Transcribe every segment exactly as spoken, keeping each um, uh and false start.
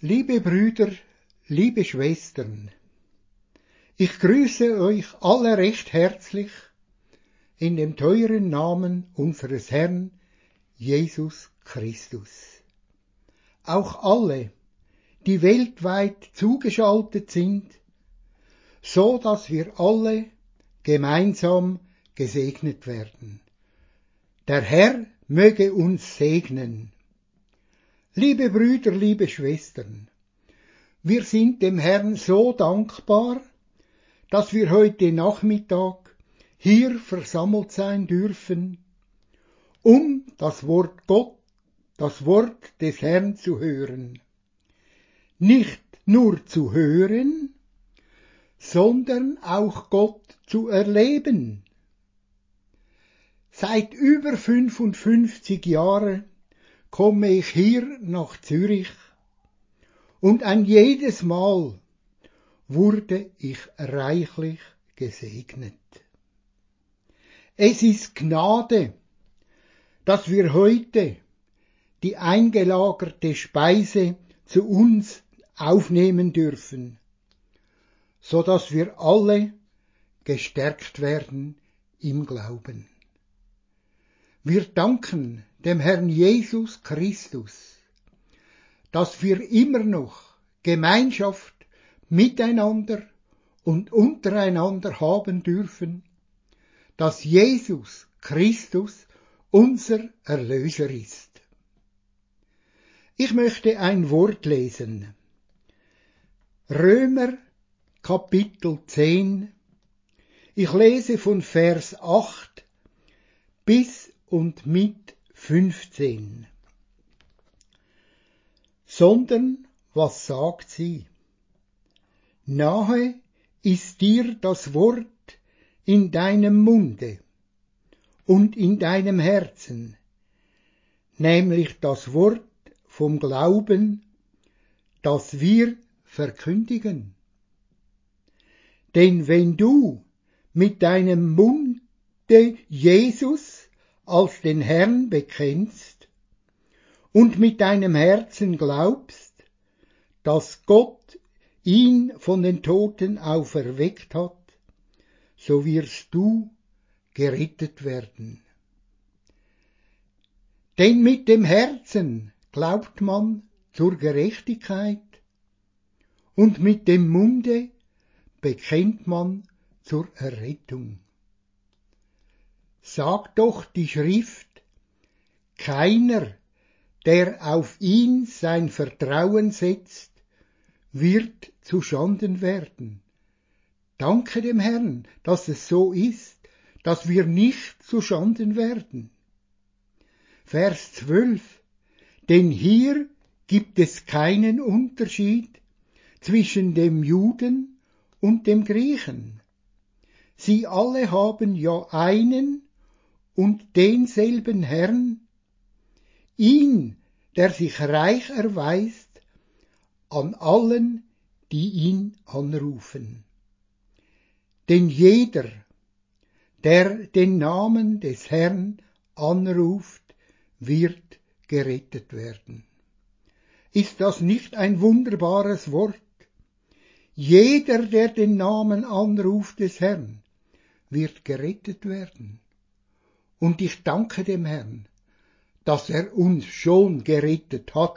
Liebe Brüder, liebe Schwestern, ich grüße euch alle recht herzlich in dem teuren Namen unseres Herrn Jesus Christus. Auch alle, die weltweit zugeschaltet sind, so dass wir alle gemeinsam gesegnet werden. Der Herr möge uns segnen. Liebe Brüder, liebe Schwestern, wir sind dem Herrn so dankbar, dass wir heute Nachmittag hier versammelt sein dürfen, um das Wort Gott, das Wort des Herrn zu hören. Nicht nur zu hören, sondern auch Gott zu erleben. Seit über fünfundfünfzig Jahren komme ich hier nach Zürich und ein jedes Mal wurde ich reichlich gesegnet. Es ist Gnade, dass wir heute die eingelagerte Speise zu uns aufnehmen dürfen, so dass wir alle gestärkt werden im Glauben. Wir danken dem Herrn Jesus Christus, dass wir immer noch Gemeinschaft miteinander und untereinander haben dürfen, dass Jesus Christus unser Erlöser ist. Ich möchte ein Wort lesen. Römer Kapitel zehn. Ich lese von Vers acht bis und mit fünfzehn. Sondern, was sagt sie? Nahe ist dir das Wort in deinem Munde und in deinem Herzen, nämlich das Wort vom Glauben, das wir verkündigen. Denn wenn du mit deinem Munde Jesus als den Herrn bekennst und mit deinem Herzen glaubst, dass Gott ihn von den Toten auferweckt hat, so wirst du gerettet werden. Denn mit dem Herzen glaubt man zur Gerechtigkeit und mit dem Munde bekennt man zur Errettung. Sagt doch die Schrift, keiner, der auf ihn sein Vertrauen setzt, wird zu Schanden werden. Danke dem Herrn, dass es so ist, dass wir nicht zu Schanden werden. Vers zwölf. Denn hier gibt es keinen Unterschied zwischen dem Juden und dem Griechen. Sie alle haben ja einen und denselben Herrn, ihn, der sich reich erweist an allen, die ihn anrufen. Denn jeder, der den Namen des Herrn anruft, wird gerettet werden. Ist das nicht ein wunderbares Wort? Jeder, der den Namen anruft des Herrn, wird gerettet werden. Und ich danke dem Herrn, dass er uns schon gerettet hat.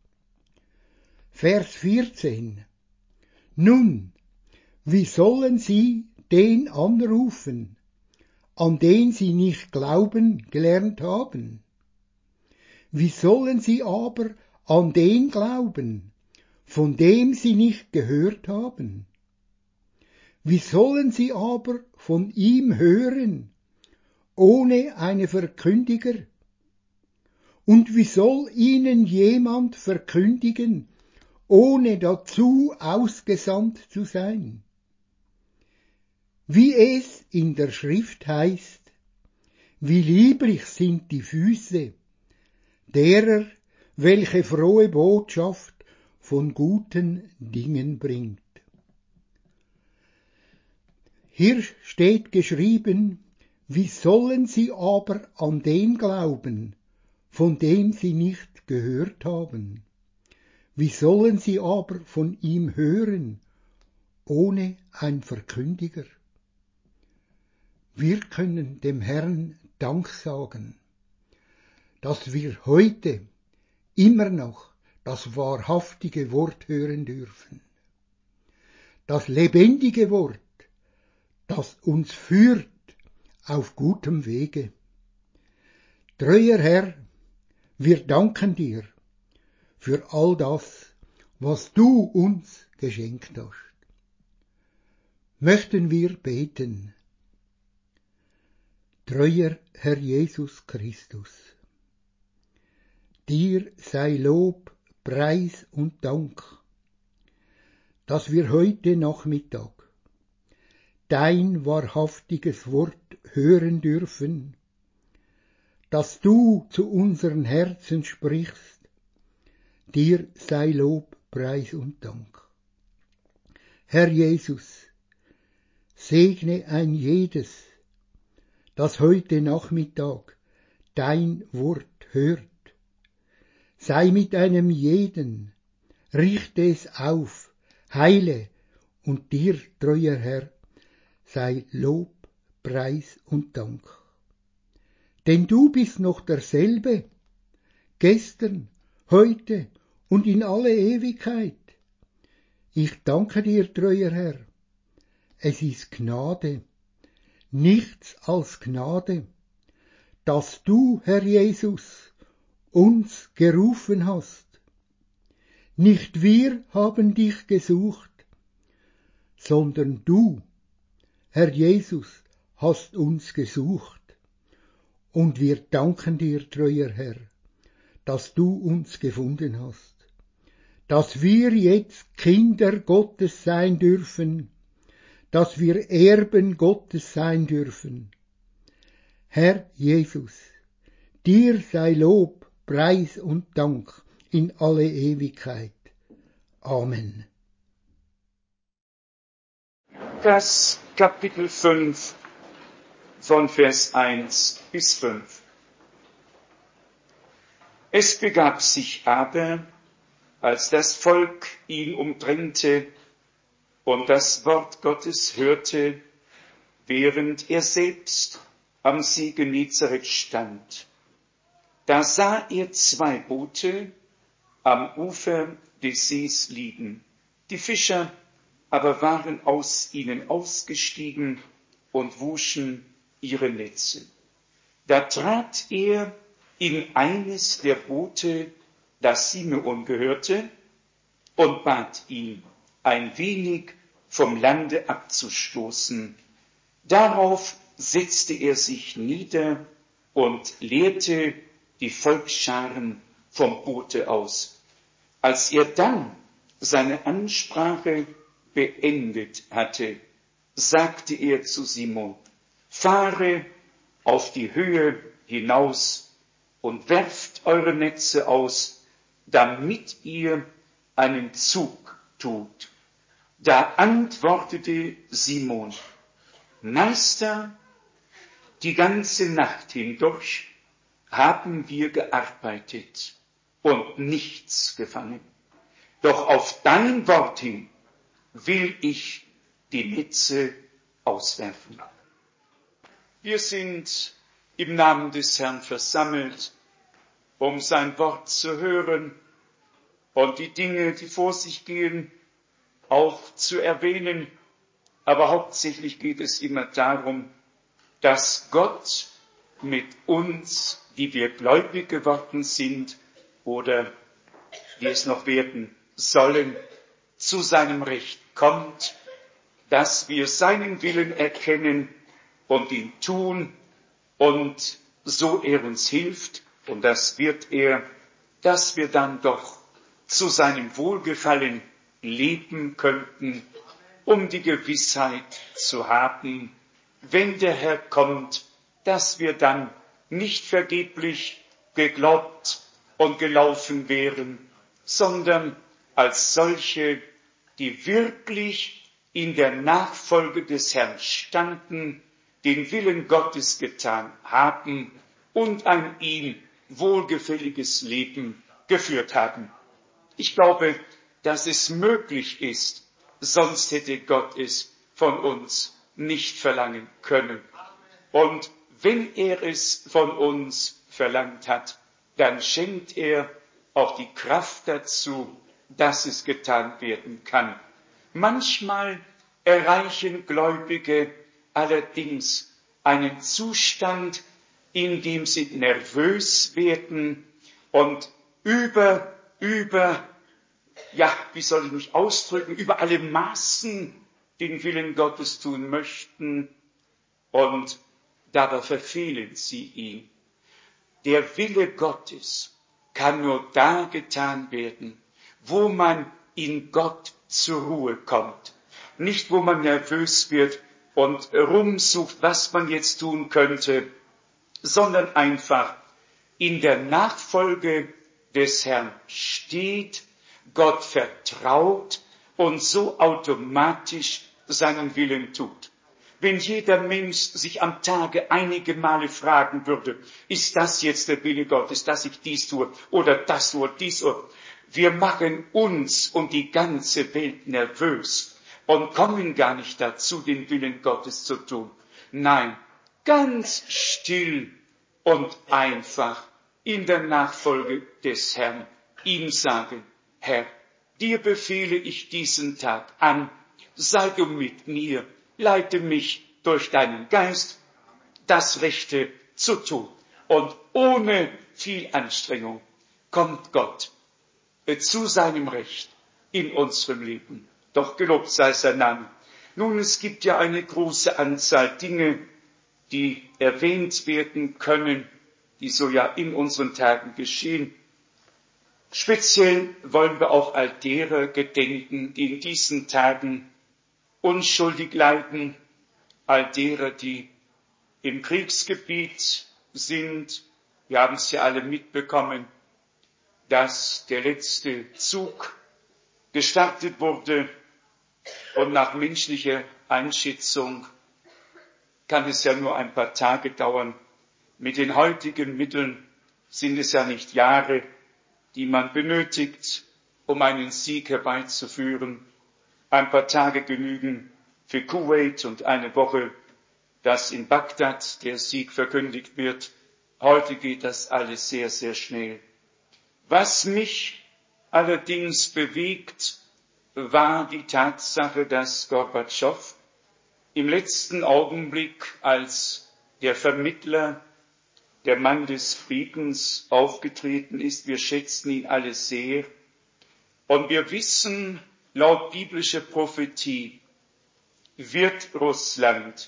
Vers vierzehn. Nun, wie sollen sie den anrufen, an den sie nicht glauben gelernt haben? Wie sollen sie aber an den glauben, von dem sie nicht gehört haben? Wie sollen sie aber von ihm hören, ohne eine Verkündiger? Und wie soll ihnen jemand verkündigen, ohne dazu ausgesandt zu sein? Wie es in der Schrift heißt, wie lieblich sind die Füße derer, welche frohe Botschaft von guten Dingen bringt. Hier steht geschrieben, wie sollen sie aber an den glauben, von dem sie nicht gehört haben? Wie sollen sie aber von ihm hören, ohne ein Verkündiger? Wir können dem Herrn Dank sagen, dass wir heute immer noch das wahrhaftige Wort hören dürfen. Das lebendige Wort, das uns führt auf gutem Wege. Treuer Herr, wir danken dir für all das, was du uns geschenkt hast. Möchten wir beten. Treuer Herr Jesus Christus, dir sei Lob, Preis und Dank, dass wir heute Nachmittag dein wahrhaftiges Wort hören dürfen, dass du zu unseren Herzen sprichst. Dir sei Lob, Preis und Dank. Herr Jesus, segne ein jedes, das heute Nachmittag dein Wort hört. Sei mit einem jeden, richte es auf, heile und dir, treuer Herr, sei Lob, Preis und Dank. Denn du bist noch derselbe, gestern, heute und in alle Ewigkeit. Ich danke dir, treuer Herr. Es ist Gnade, nichts als Gnade, dass du, Herr Jesus, uns gerufen hast. Nicht wir haben dich gesucht, sondern du, Herr Jesus, hast uns gesucht. Und wir danken dir, treuer Herr, dass du uns gefunden hast, dass wir jetzt Kinder Gottes sein dürfen, dass wir Erben Gottes sein dürfen. Herr Jesus, dir sei Lob, Preis und Dank in alle Ewigkeit. Amen. Das Kapitel fünf von Vers eins bis fünf. Es begab sich aber, als das Volk ihn umdrängte und das Wort Gottes hörte, während er selbst am See Genezareth stand, da sah er zwei Boote am Ufer des Sees liegen. Die Fischer aber waren aus ihnen ausgestiegen und wuschen ihre Netze. Da trat er in eines der Boote, das Simeon gehörte, und bat ihn, ein wenig vom Lande abzustoßen. Darauf setzte er sich nieder und leerte die Volksscharen vom Boote aus. Als er dann seine Ansprache beendet hatte, sagte er zu Simon: Fahre auf die Höhe hinaus und werft eure Netze aus, damit ihr einen Zug tut. Da antwortete Simon: Meister, die ganze Nacht hindurch haben wir gearbeitet und nichts gefangen. Doch auf dein Wort hin will ich die Netze auswerfen. Wir sind im Namen des Herrn versammelt, um sein Wort zu hören und die Dinge, die vor sich gehen, auch zu erwähnen. Aber hauptsächlich geht es immer darum, dass Gott mit uns, die wir gläubig geworden sind oder die es noch werden sollen, zu seinem Recht kommt, dass wir seinen Willen erkennen und ihn tun und so er uns hilft, und das wird er, dass wir dann doch zu seinem Wohlgefallen leben könnten, um die Gewissheit zu haben, wenn der Herr kommt, dass wir dann nicht vergeblich geglaubt und gelaufen wären, sondern als solche, die wirklich in der Nachfolge des Herrn standen, den Willen Gottes getan haben und ein ihm wohlgefälliges Leben geführt haben. Ich glaube, dass es möglich ist, sonst hätte Gott es von uns nicht verlangen können. Und wenn er es von uns verlangt hat, dann schenkt er auch die Kraft dazu, dass es getan werden kann. Manchmal erreichen Gläubige allerdings einen Zustand, in dem sie nervös werden und über, über, ja, wie soll ich mich ausdrücken, über alle Maßen den Willen Gottes tun möchten und dabei verfehlen sie ihn. Der Wille Gottes kann nur da getan werden, wo man in Gott zur Ruhe kommt. Nicht, wo man nervös wird und rumsucht, was man jetzt tun könnte, sondern einfach in der Nachfolge des Herrn steht, Gott vertraut und so automatisch seinen Willen tut. Wenn jeder Mensch sich am Tage einige Male fragen würde, ist das jetzt der Wille Gottes, dass ich dies tue oder das tue, dies tue? Wir machen uns und die ganze Welt nervös und kommen gar nicht dazu, den Willen Gottes zu tun. Nein, ganz still und einfach in der Nachfolge des Herrn ihm sagen, Herr, dir befehle ich diesen Tag an, sei du mit mir, leite mich durch deinen Geist, das Rechte zu tun. Und ohne viel Anstrengung kommt Gott zu seinem Recht in unserem Leben. Doch gelobt sei sein Name. Nun, es gibt ja eine große Anzahl Dinge, die erwähnt werden können, die so ja in unseren Tagen geschehen. Speziell wollen wir auch all derer gedenken, die in diesen Tagen unschuldig leiden, all derer, die im Kriegsgebiet sind. Wir haben es ja alle mitbekommen, dass der letzte Zug gestartet wurde und nach menschlicher Einschätzung kann es ja nur ein paar Tage dauern. Mit den heutigen Mitteln sind es ja nicht Jahre, die man benötigt, um einen Sieg herbeizuführen. Ein paar Tage genügen für Kuwait und eine Woche, dass in Bagdad der Sieg verkündigt wird. Heute geht das alles sehr, sehr schnell. Was mich allerdings bewegt, war die Tatsache, dass Gorbatschow im letzten Augenblick als der Vermittler, der Mann des Friedens aufgetreten ist. Wir schätzen ihn alle sehr. Und wir wissen, laut biblischer Prophetie wird Russland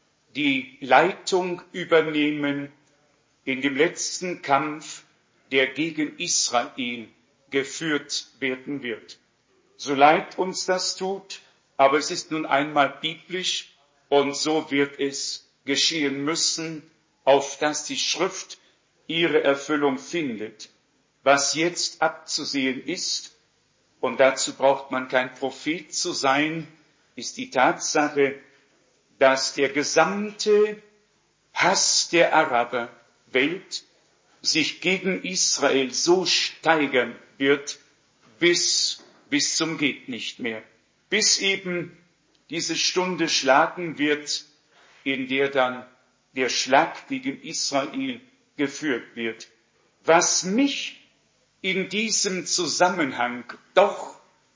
die Leitung übernehmen in dem letzten Kampf, der gegen Israel geführt werden wird. So leid uns das tut, aber es ist nun einmal biblisch und so wird es geschehen müssen, auf dass die Schrift ihre Erfüllung findet. Was jetzt abzusehen ist, und dazu braucht man kein Prophet zu sein, ist die Tatsache, dass der gesamte Hass der Araberwelt sich gegen Israel so steigern wird, bis, bis zum geht nicht mehr. Bis eben diese Stunde schlagen wird, in der dann der Schlag gegen Israel geführt wird. Was mich in diesem Zusammenhang doch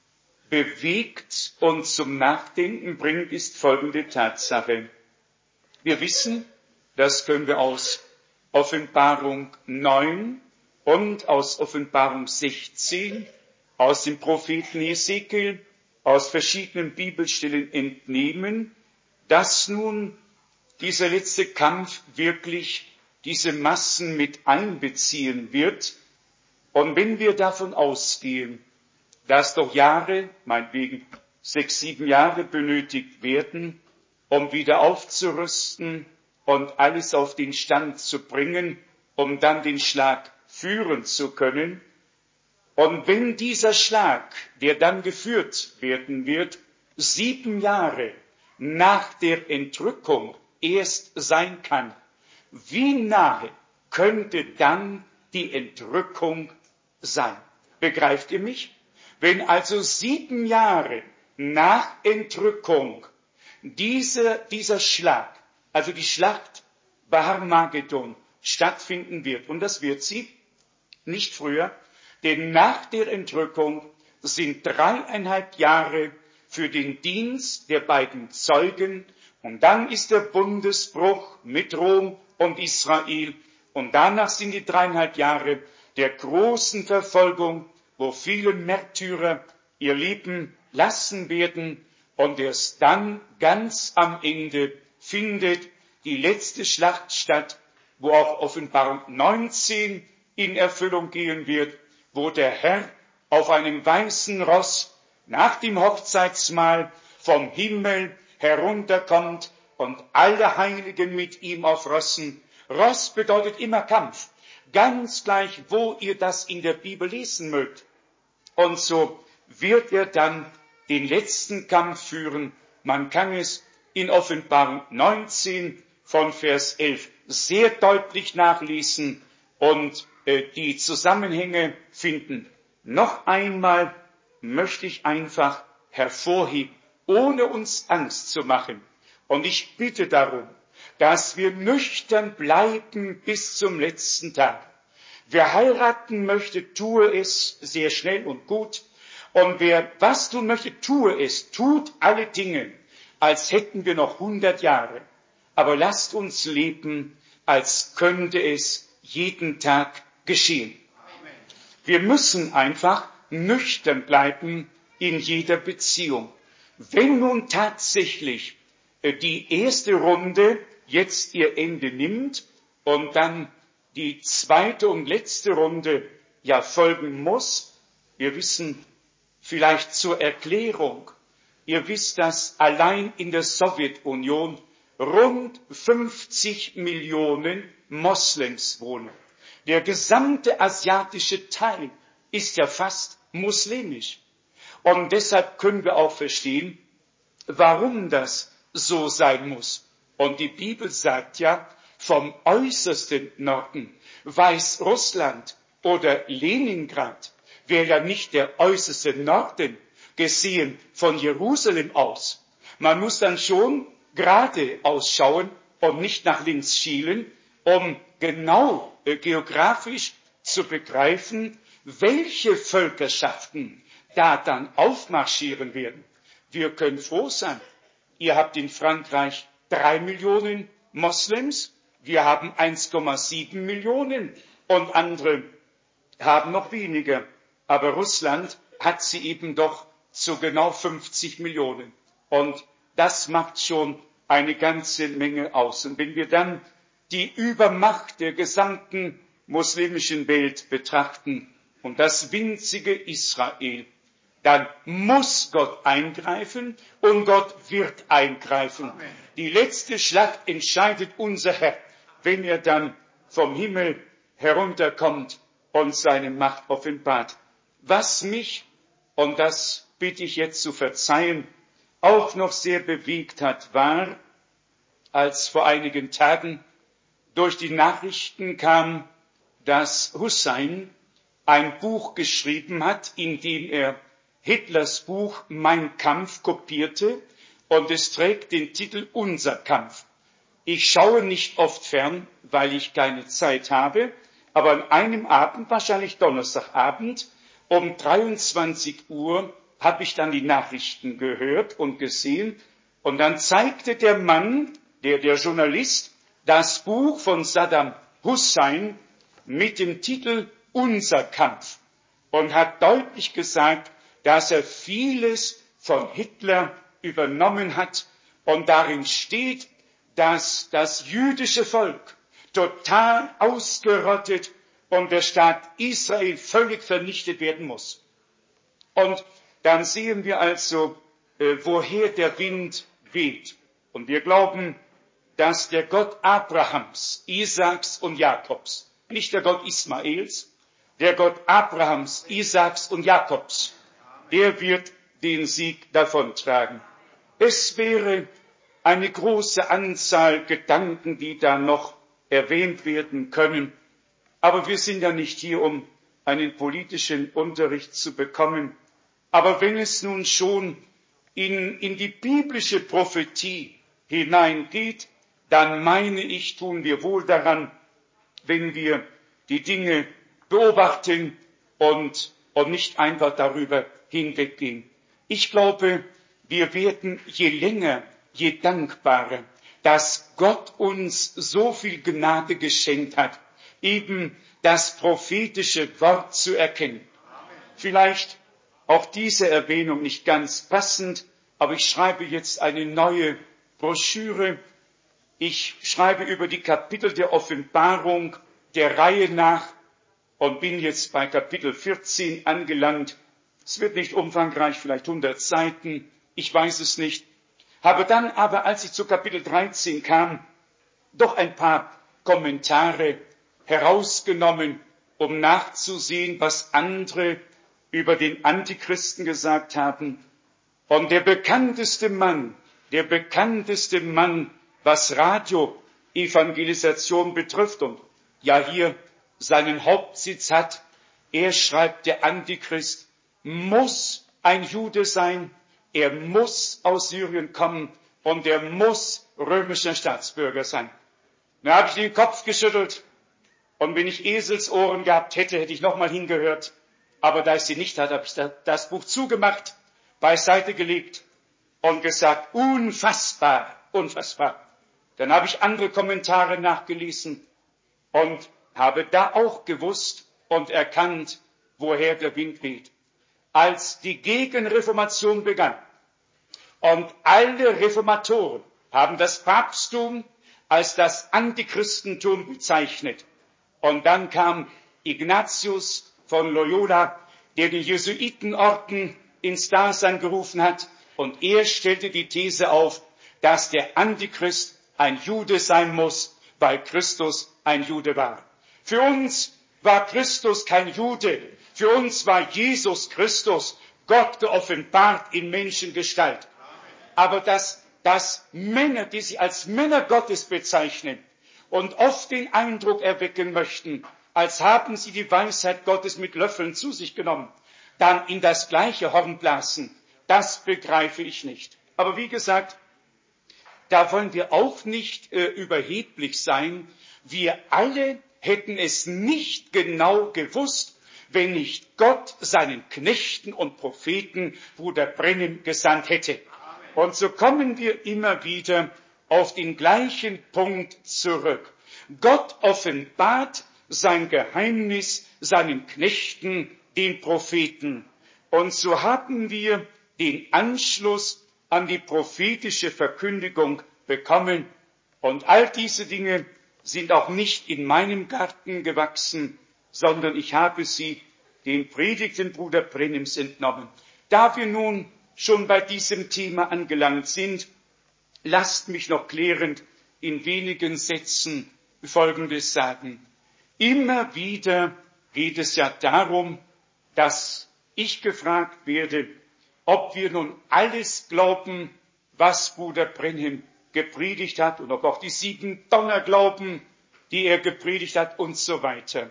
bewegt und zum Nachdenken bringt, ist folgende Tatsache. Wir wissen, das können wir aus Offenbarung neun und aus Offenbarung sechzehn, aus dem Propheten Hesekiel, aus verschiedenen Bibelstellen entnehmen, dass nun dieser letzte Kampf wirklich diese Massen mit einbeziehen wird. Und wenn wir davon ausgehen, dass doch Jahre, meinetwegen sechs, sieben Jahre benötigt werden, um wieder aufzurüsten und alles auf den Stand zu bringen, um dann den Schlag führen zu können. Und wenn dieser Schlag, der dann geführt werden wird, sieben Jahre nach der Entrückung erst sein kann, wie nahe könnte dann die Entrückung sein? Begreift ihr mich? Wenn also sieben Jahre nach Entrückung dieser, dieser Schlag, also die Schlacht bei Armageddon, stattfinden wird, und das wird sie, nicht früher, denn nach der Entrückung sind dreieinhalb Jahre für den Dienst der beiden Zeugen, und dann ist der Bundesbruch mit Rom und Israel, und danach sind die dreieinhalb Jahre der großen Verfolgung, wo viele Märtyrer ihr Leben lassen werden, und erst dann ganz am Ende findet die letzte Schlacht statt, wo auch Offenbarung neunzehn in Erfüllung gehen wird, wo der Herr auf einem weißen Ross nach dem Hochzeitsmahl vom Himmel herunterkommt und alle Heiligen mit ihm auf Rossen. Ross bedeutet immer Kampf, ganz gleich, wo ihr das in der Bibel lesen mögt. Und so wird er dann den letzten Kampf führen. Man kann es in Offenbarung neunzehn von Vers elf sehr deutlich nachlesen und äh, die Zusammenhänge finden. Noch einmal möchte ich einfach hervorheben, ohne uns Angst zu machen. Und ich bitte darum, dass wir nüchtern bleiben bis zum letzten Tag. Wer heiraten möchte, tue es sehr schnell und gut. Und wer was tun möchte, tue es. Tut alle Dinge, als hätten wir noch hundert Jahre. Aber lasst uns leben, als könnte es jeden Tag geschehen. Wir müssen einfach nüchtern bleiben in jeder Beziehung. Wenn nun tatsächlich die erste Runde jetzt ihr Ende nimmt und dann die zweite und letzte Runde ja folgen muss, wir wissen vielleicht zur Erklärung, ihr wisst, dass allein in der Sowjetunion rund fünfzig Millionen Moslems wohnen. Der gesamte asiatische Teil ist ja fast muslimisch. Und deshalb können wir auch verstehen, warum das so sein muss. Und die Bibel sagt ja, vom äußersten Norden, Weißrussland oder Leningrad, wäre ja nicht der äußerste Norden gesehen von Jerusalem aus. Man muss dann schon gerade ausschauen und nicht nach links schielen, um genau äh, geografisch zu begreifen, welche Völkerschaften da dann aufmarschieren werden. Wir können froh sein. Ihr habt in Frankreich drei Millionen Moslems, wir haben eins Komma sieben Millionen und andere haben noch weniger. Aber Russland hat sie eben doch zu genau fünfzig Millionen. Und das macht schon eine ganze Menge aus. Und wenn wir dann die Übermacht der gesamten muslimischen Welt betrachten und das winzige Israel, dann muss Gott eingreifen und Gott wird eingreifen. Amen. Die letzte Schlacht entscheidet unser Herr, wenn er dann vom Himmel herunterkommt und seine Macht offenbart. Was mich, und das bitte ich jetzt zu verzeihen, auch noch sehr bewegt hat, war, als vor einigen Tagen durch die Nachrichten kam, dass Hussein ein Buch geschrieben hat, in dem er Hitlers Buch Mein Kampf kopierte, und es trägt den Titel Unser Kampf. Ich schaue nicht oft fern, weil ich keine Zeit habe, aber an einem Abend, wahrscheinlich Donnerstagabend, um dreiundzwanzig Uhr habe ich dann die Nachrichten gehört und gesehen, und dann zeigte der Mann, der, der Journalist, das Buch von Saddam Hussein mit dem Titel Unser Kampf und hat deutlich gesagt, dass er vieles von Hitler übernommen hat, und darin steht, dass das jüdische Volk total ausgerottet und der Staat Israel völlig vernichtet werden muss. Und dann sehen wir also, äh, woher der Wind weht. Und wir glauben, dass der Gott Abrahams, Isaaks und Jakobs, nicht der Gott Ismaels, der Gott Abrahams, Isaaks und Jakobs, der wird den Sieg davontragen. Es wäre eine große Anzahl Gedanken, die da noch erwähnt werden können. Aber wir sind ja nicht hier, um einen politischen Unterricht zu bekommen. Aber wenn es nun schon in, in die biblische Prophetie hineingeht, dann meine ich, tun wir wohl daran, wenn wir die Dinge beobachten und, und nicht einfach darüber hinweggehen. Ich glaube, wir werden je länger, je dankbarer, dass Gott uns so viel Gnade geschenkt hat, eben das prophetische Wort zu erkennen. Vielleicht auch diese Erwähnung nicht ganz passend, aber ich schreibe jetzt eine neue Broschüre. Ich schreibe über die Kapitel der Offenbarung der Reihe nach und bin jetzt bei Kapitel vierzehn angelangt. Es wird nicht umfangreich, vielleicht hundert Seiten, ich weiß es nicht. Habe dann aber, als ich zu Kapitel dreizehn kam, doch ein paar Kommentare herausgenommen, um nachzusehen, was andere über den Antichristen gesagt haben. Und der bekannteste Mann, der bekannteste Mann, was Radioevangelisation betrifft und ja hier seinen Hauptsitz hat, er schreibt, der Antichrist muss ein Jude sein, er muss aus Syrien kommen und er muss römischer Staatsbürger sein. Da habe ich den Kopf geschüttelt und wenn ich Eselsohren gehabt hätte, hätte ich nochmal hingehört. Aber da ich sie nicht hatte, habe ich das Buch zugemacht, beiseite gelegt und gesagt, unfassbar, unfassbar. Dann habe ich andere Kommentare nachgelesen und habe da auch gewusst und erkannt, woher der Wind weht. Als die Gegenreformation begann und alle Reformatoren haben das Papsttum als das Antichristentum bezeichnet. Und dann kam Ignatius von Loyola, der die Jesuitenorden ins Dasein gerufen hat. Und er stellte die These auf, dass der Antichrist ein Jude sein muss, weil Christus ein Jude war. Für uns war Christus kein Jude. Für uns war Jesus Christus, Gott geoffenbart in Menschengestalt. Aber dass, dass Männer, die sich als Männer Gottes bezeichnen und oft den Eindruck erwecken möchten, als haben sie die Weisheit Gottes mit Löffeln zu sich genommen, dann in das gleiche Horn blasen, das begreife ich nicht. Aber wie gesagt, da wollen wir auch nicht äh, überheblich sein. Wir alle hätten es nicht genau gewusst, wenn nicht Gott seinen Knechten und Propheten Bruder Brennim gesandt hätte. Und so kommen wir immer wieder auf den gleichen Punkt zurück. Gott offenbart sein Geheimnis seinen Knechten, den Propheten. Und so haben wir den Anschluss an die prophetische Verkündigung bekommen. Und all diese Dinge sind auch nicht in meinem Garten gewachsen, sondern ich habe sie den Predigten Bruder Brennims entnommen. Da wir nun schon bei diesem Thema angelangt sind, lasst mich noch klärend in wenigen Sätzen Folgendes sagen. Immer wieder geht es ja darum, dass ich gefragt werde, ob wir nun alles glauben, was Bruder Brennim gepredigt hat und ob auch die sieben Donner glauben, die er gepredigt hat und so weiter.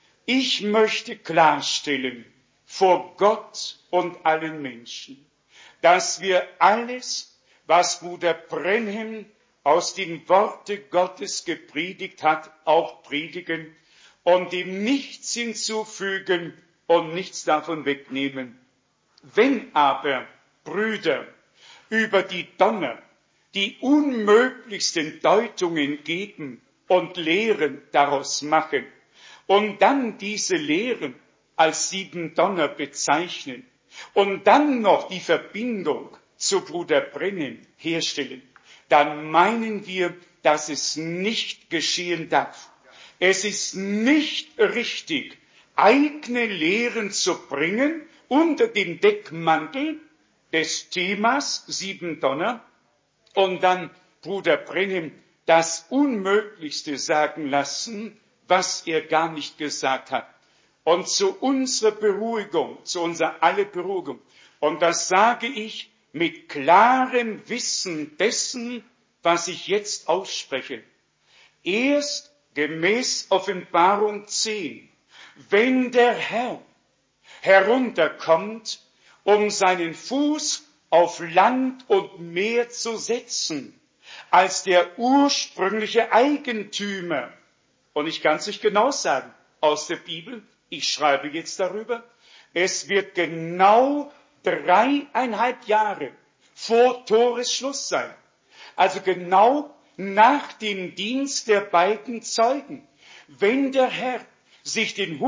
Ich möchte klarstellen vor Gott und allen Menschen, dass wir alles, was Bruder Brennim aus dem Worte Gottes gepredigt hat, auch predigen und ihm nichts hinzufügen und nichts davon wegnehmen. Wenn aber Brüder über die Donner die unmöglichsten Deutungen geben und Lehren daraus machen und dann diese Lehren als sieben Donner bezeichnen und dann noch die Verbindung zu Bruder Brennim herstellen, dann meinen wir, dass es nicht geschehen darf. Es ist nicht richtig, eigene Lehren zu bringen unter dem Deckmantel des Themas sieben Donner und dann Bruder Brennim das Unmöglichste sagen lassen, was er gar nicht gesagt hat. Und zu unserer Beruhigung, zu unserer aller Beruhigung, und das sage ich mit klarem Wissen dessen, was ich jetzt ausspreche, erst gemäß Offenbarung zehn, wenn der Herr herunterkommt um seinen Fuß auf Land und Meer zu setzen, als der ursprüngliche Eigentümer. Und ich kann es nicht genau sagen aus der Bibel, ich schreibe jetzt darüber, es wird genau dreieinhalb Jahre vor Toresschluss sein. Also genau nach dem Dienst der beiden Zeugen, wenn der Herr sich den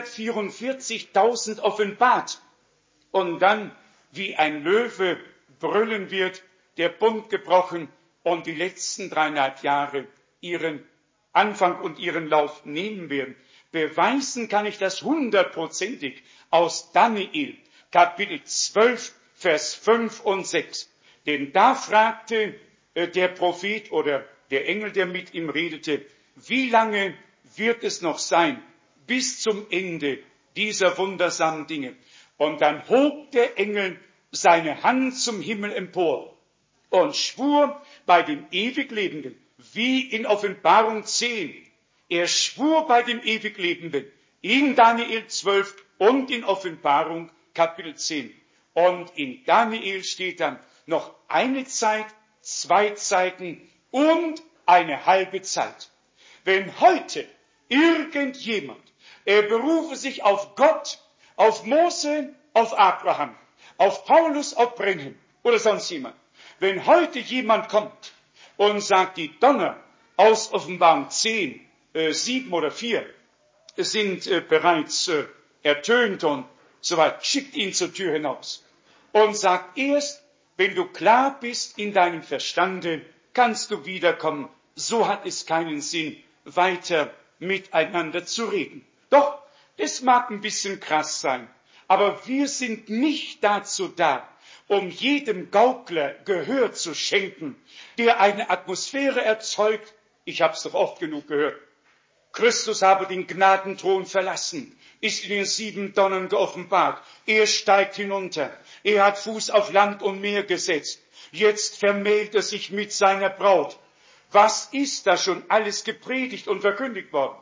hundertvierundvierzigtausend offenbart und dann wie ein Löwe brüllen wird, der Bund gebrochen und die letzten dreieinhalb Jahre ihren Anfang und ihren Lauf nehmen werden. Beweisen kann ich das hundertprozentig aus Daniel, Kapitel zwölf, Vers fünf und sechs. Denn da fragte äh, der Prophet oder der Engel, der mit ihm redete, wie lange wird es noch sein bis zum Ende dieser wundersamen Dinge? Und dann hob der Engel seine Hand zum Himmel empor und schwur bei dem Ewiglebenden, wie in Offenbarung zehn. Er schwur bei dem Ewiglebenden in Daniel zwölf und in Offenbarung Kapitel zehn. Und in Daniel steht dann noch eine Zeit, zwei Zeiten und eine halbe Zeit. Wenn heute irgendjemand, er berufe sich auf Gott, auf Mose, auf Abraham, auf Paulus, auf Brenhem oder sonst jemand, wenn heute jemand kommt und sagt, die Donner aus Offenbarung zehn, äh, sieben oder vier sind äh, bereits äh, ertönt und so weiter, schickt ihn zur Tür hinaus und sagt, erst wenn du klar bist in deinem Verstande, kannst du wiederkommen. So hat es keinen Sinn, weiter miteinander zu reden. Doch, es mag ein bisschen krass sein, aber wir sind nicht dazu da, um jedem Gaukler Gehör zu schenken, der eine Atmosphäre erzeugt. Ich habe es doch oft genug gehört. Christus habe den Gnadenthron verlassen, ist in den sieben Donnern geoffenbart. Er steigt hinunter. Er hat Fuß auf Land und Meer gesetzt. Jetzt vermählt er sich mit seiner Braut. Was ist da schon alles gepredigt und verkündigt worden?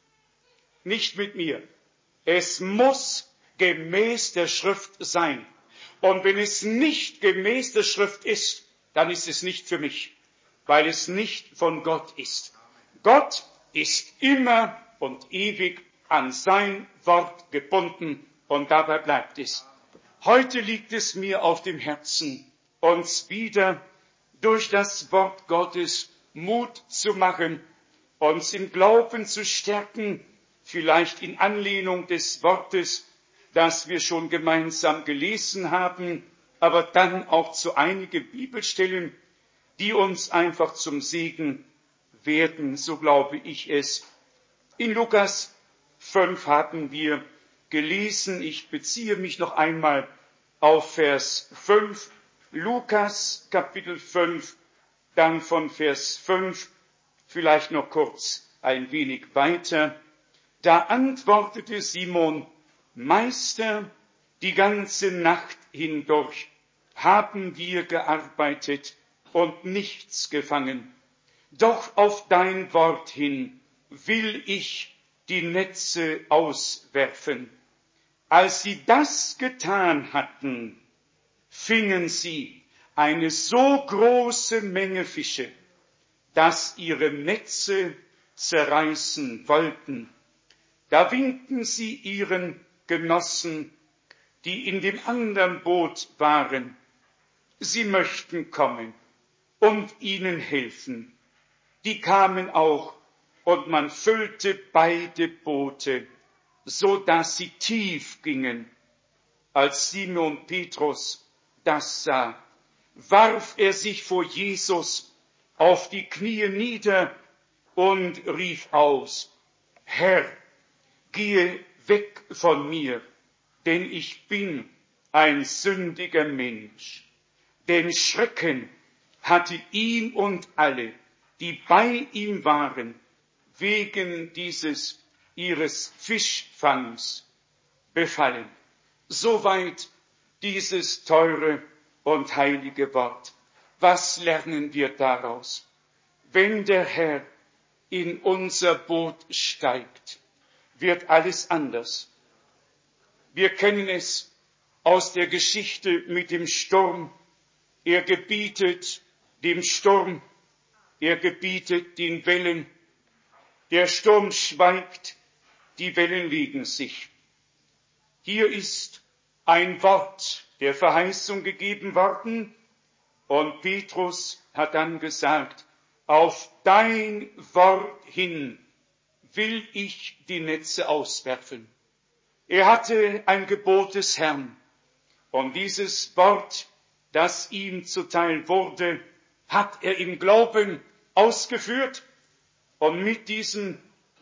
Nicht mit mir. Es muss gemäß der Schrift sein. Und wenn es nicht gemäß der Schrift ist, dann ist es nicht für mich, weil es nicht von Gott ist. Gott ist immer und ewig an sein Wort gebunden und dabei bleibt es. Heute liegt es mir auf dem Herzen, uns wieder durch das Wort Gottes Mut zu machen, uns im Glauben zu stärken, vielleicht in Anlehnung des Wortes, das wir schon gemeinsam gelesen haben, aber dann auch zu einigen Bibelstellen, die uns einfach zum Segen werden, so glaube ich es. In Lukas fünf haben wir gelesen, ich beziehe mich noch einmal auf Vers fünf, Lukas Kapitel fünf, dann von Vers fünf, vielleicht noch kurz ein wenig weiter. Da antwortete Simon, Meister, die ganze Nacht hindurch haben wir gearbeitet und nichts gefangen. Doch auf dein Wort hin will ich die Netze auswerfen. Als sie das getan hatten, fingen sie eine so große Menge Fische, dass ihre Netze zerreißen wollten. Da winkten sie ihren Genossen, die in dem anderen Boot waren, sie möchten kommen und ihnen helfen. Die kamen auch, und man füllte beide Boote, so dass sie tief gingen. Als Simon Petrus das sah, warf er sich vor Jesus auf die Knie nieder und rief aus, Herr, gehe weg von mir, denn ich bin ein sündiger Mensch. Denn Schrecken hatte ihn und alle, die bei ihm waren, wegen dieses ihres Fischfangs befallen. Soweit dieses teure und heilige Wort. Was lernen wir daraus? Wenn der Herr in unser Boot steigt, wird alles anders. Wir kennen es aus der Geschichte mit dem Sturm. Er gebietet dem Sturm, er gebietet den Wellen. Der Sturm schweigt, die Wellen legen sich. Hier ist ein Wort der Verheißung gegeben worden und Petrus hat dann gesagt, auf dein Wort hin will ich die Netze auswerfen. Er hatte ein Gebot des Herrn und dieses Wort, das ihm zuteil wurde, hat er im Glauben ausgeführt und mit diesem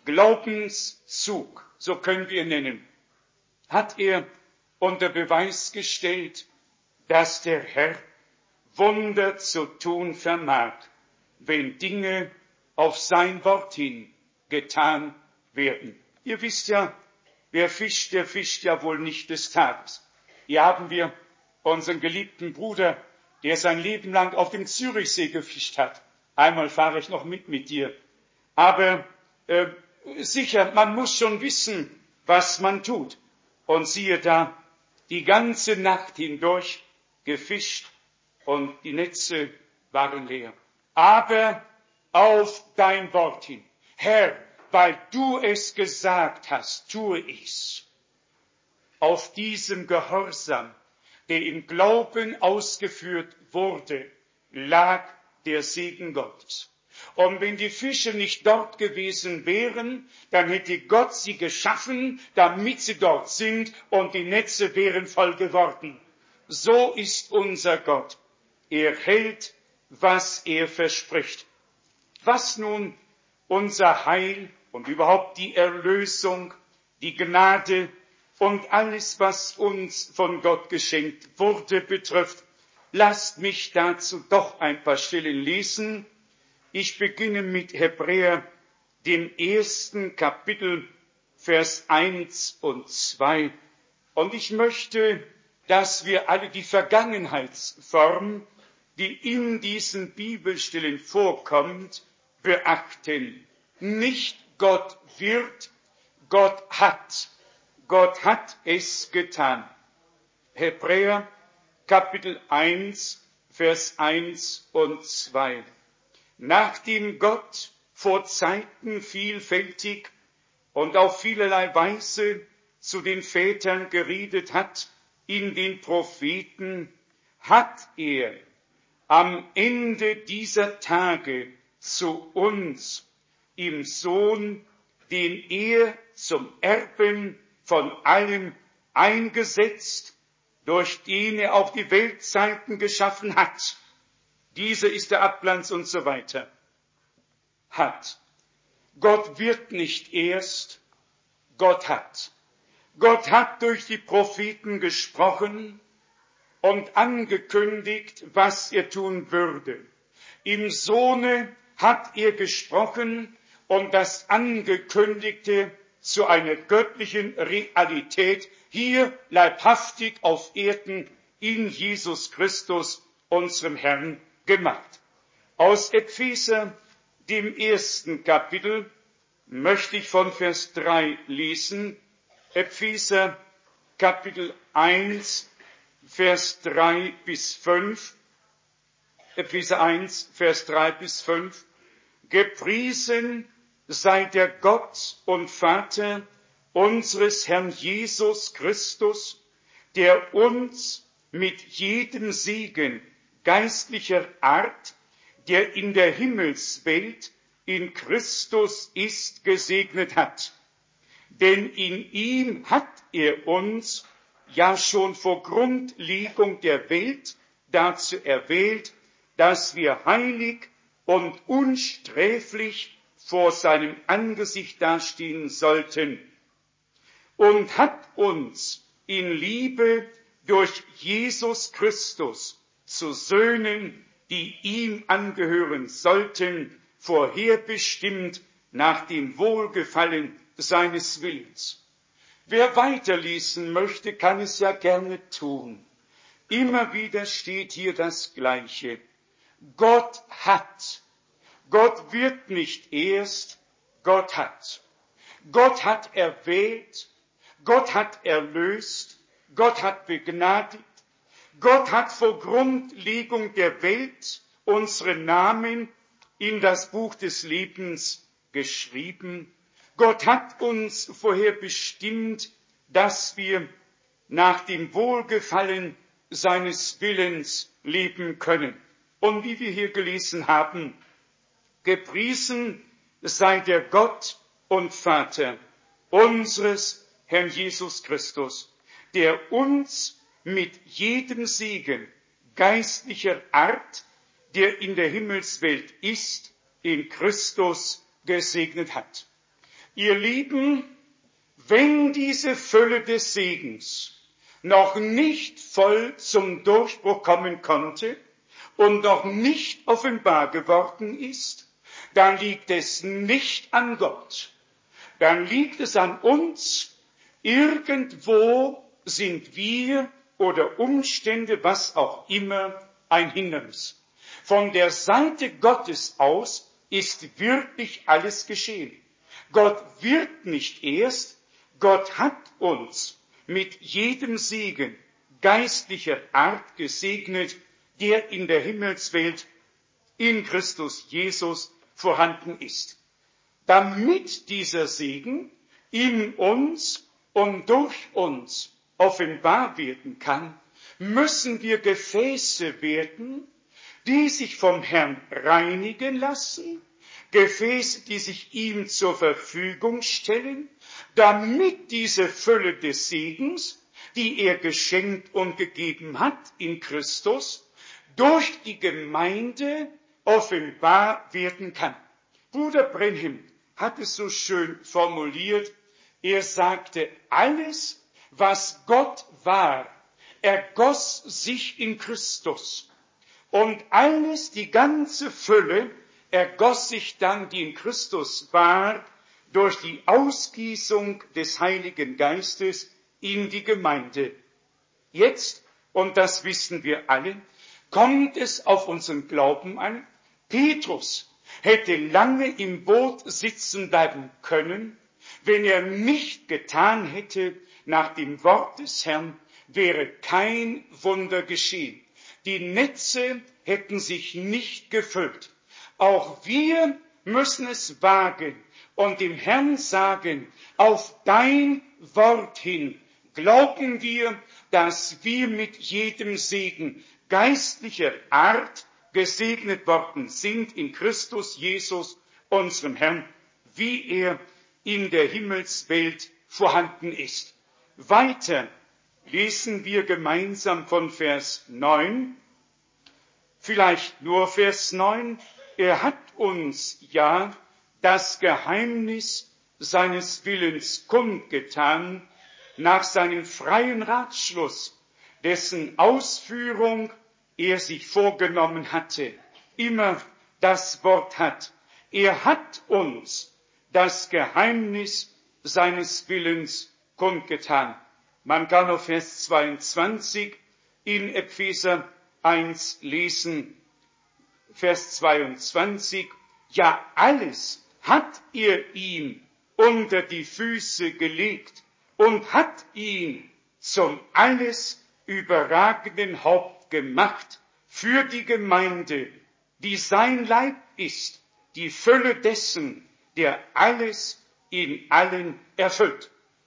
Glaubenszug, so können wir ihn nennen, hat er unter Beweis gestellt, dass der Herr Wunder zu tun vermag, wenn Dinge auf sein Wort hin getan werden. Ihr wisst ja, wer fischt, der fischt ja wohl nicht des Tages. Hier haben wir unseren geliebten Bruder, der sein Leben lang auf dem Zürichsee gefischt hat. Einmal fahre ich noch mit mit dir. Aber äh, sicher, man muss schon wissen, was man tut. Und siehe da, die ganze Nacht hindurch gefischt und die Netze waren leer. Aber auf dein Wort hin, Herr, weil du es gesagt hast, tue ich's. Auf diesem Gehorsam, der im Glauben ausgeführt wurde, lag der Segen Gottes. Und wenn die Fische nicht dort gewesen wären, dann hätte Gott sie geschaffen, damit sie dort sind und die Netze wären voll geworden. So ist unser Gott. Er hält, was er verspricht. Was nun unser Heil und überhaupt die Erlösung, die Gnade und alles, was uns von Gott geschenkt wurde, betrifft, lasst mich dazu doch ein paar Stellen lesen. Ich beginne mit Hebräer, dem ersten Kapitel, Vers eins und zwei. Und ich möchte, dass wir alle die Vergangenheitsform, die in diesen Bibelstellen vorkommt, beachten. Nicht Gott wird, Gott hat. Gott hat es getan. Hebräer, Kapitel eins, Vers eins und zwei. Nachdem Gott vor Zeiten vielfältig und auf vielerlei Weise zu den Vätern geredet hat, in den Propheten, hat er am Ende dieser Tage zu uns im Sohn, den er zum Erben von allem eingesetzt, durch den er auch die Weltzeiten geschaffen hat. Dieser ist der Abglanz und so weiter. Hat. Gott wird nicht erst, Gott hat. Gott hat durch die Propheten gesprochen und angekündigt, was er tun würde. Im Sohne hat er gesprochen und das Angekündigte zu einer göttlichen Realität hier leibhaftig auf Erden in Jesus Christus, unserem Herrn, gemacht. Aus Epheser, dem ersten Kapitel, möchte ich von Vers drei lesen. Epheser, Kapitel eins, Vers drei bis fünf. Epheser eins, Vers drei bis fünf. Gepriesen sei der Gott und Vater unseres Herrn Jesus Christus, der uns mit jedem Segen geistlicher Art, der in der Himmelswelt in Christus ist, gesegnet hat. Denn in ihm hat er uns ja schon vor Grundlegung der Welt dazu erwählt, dass wir heilig und unsträflich vor seinem Angesicht dastehen sollten, und hat uns in Liebe durch Jesus Christus zu Söhnen, die ihm angehören sollten, vorherbestimmt nach dem Wohlgefallen seines Willens. Wer weiterlesen möchte, kann es ja gerne tun. Immer wieder steht hier das Gleiche. Gott hat. Gott wird nicht erst, Gott hat. Gott hat erwählt, Gott hat erlöst, Gott hat begnadigt. Gott hat vor Grundlegung der Welt unsere Namen in das Buch des Lebens geschrieben. Gott hat uns vorher bestimmt, dass wir nach dem Wohlgefallen seines Willens leben können. Und wie wir hier gelesen haben, gepriesen sei der Gott und Vater unseres Herrn Jesus Christus, der uns mit jedem Segen geistlicher Art, der in der Himmelswelt ist, in Christus gesegnet hat. Ihr Lieben, wenn diese Fülle des Segens noch nicht voll zum Durchbruch kommen konnte und noch nicht offenbar geworden ist, dann liegt es nicht an Gott, dann liegt es an uns. Irgendwo sind wir oder Umstände, was auch immer, ein Hindernis. Von der Seite Gottes aus ist wirklich alles geschehen. Gott wird nicht erst, Gott hat uns mit jedem Segen geistlicher Art gesegnet, der in der Himmelswelt in Christus Jesus vorhanden ist. Damit dieser Segen in uns und durch uns offenbar werden kann, müssen wir Gefäße werden, die sich vom Herrn reinigen lassen, Gefäße, die sich ihm zur Verfügung stellen, damit diese Fülle des Segens, die er geschenkt und gegeben hat in Christus, durch die Gemeinde offenbar werden kann. Bruder Branham hat es so schön formuliert. Er sagte, alles, was Gott war, ergoss sich in Christus. Und alles, die ganze Fülle, ergoss sich dann, die in Christus war, durch die Ausgießung des Heiligen Geistes in die Gemeinde. Jetzt, und das wissen wir alle, kommt es auf unseren Glauben an. Petrus hätte lange im Boot sitzen bleiben können, wenn er nicht getan hätte, nach dem Wort des Herrn wäre kein Wunder geschehen. Die Netze hätten sich nicht gefüllt. Auch wir müssen es wagen und dem Herrn sagen, auf dein Wort hin glauben wir, dass wir mit jedem Segen geistlicher Art gesegnet worden sind in Christus Jesus, unserem Herrn, wie er in der Himmelswelt vorhanden ist. Weiter lesen wir gemeinsam von Vers neun, vielleicht nur Vers neun. Er hat uns ja das Geheimnis seines Willens kundgetan, nach seinem freien Ratschluss, dessen Ausführung er sich vorgenommen hatte. Immer das Wort hat. Er hat uns das Geheimnis seines Willens kundgetan. Man kann auf Vers zweiundzwanzig in Epheser eins lesen. Vers zweiundzwanzig. Ja, alles hat er ihm unter die Füße gelegt und hat ihn zum alles überragenden Haupt gemacht für die Gemeinde, die sein Leib ist, die Fülle dessen, der alles in allen erfüllt.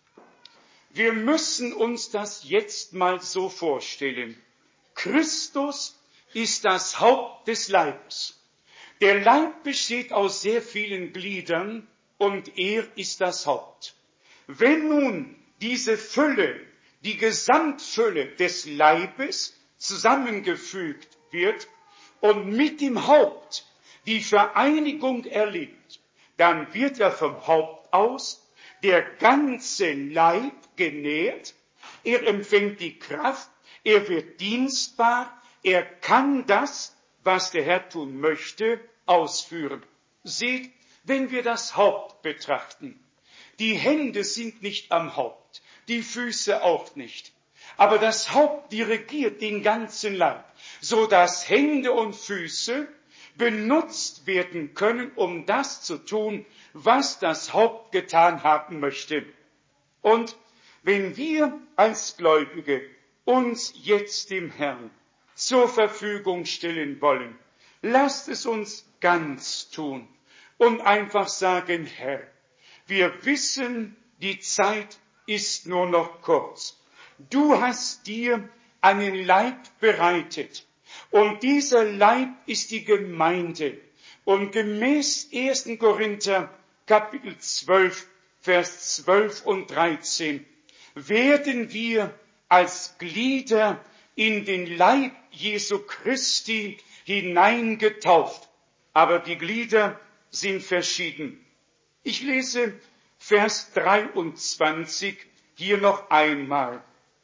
Wir müssen uns das jetzt mal so vorstellen. Christus ist das Haupt des Leibes. Der Leib besteht aus sehr vielen Gliedern und er ist das Haupt. Wenn nun diese Fülle, die Gesamtfülle des Leibes zusammengefügt wird und mit dem Haupt die Vereinigung erlebt, dann wird er vom Haupt aus der ganze Leib genährt, er empfängt die Kraft, er wird dienstbar, er kann das, was der Herr tun möchte, ausführen. Seht, wenn wir das Haupt betrachten, die Hände sind nicht am Haupt, die Füße auch nicht. Aber das Haupt dirigiert den ganzen Leib, so dass Hände und Füße benutzt werden können, um das zu tun, was das Haupt getan haben möchte. Und wenn wir als Gläubige uns jetzt dem Herrn zur Verfügung stellen wollen, lasst es uns ganz tun und einfach sagen, Herr, wir wissen, die Zeit ist nur noch kurz. Du hast dir einen Leib bereitet und dieser Leib ist die Gemeinde. Und gemäß ersten Korinther Kapitel zwölf, Vers zwölf und dreizehn werden wir als Glieder in den Leib Jesu Christi hineingetauft. Aber die Glieder sind verschieden. Ich lese Vers dreiundzwanzig hier noch einmal.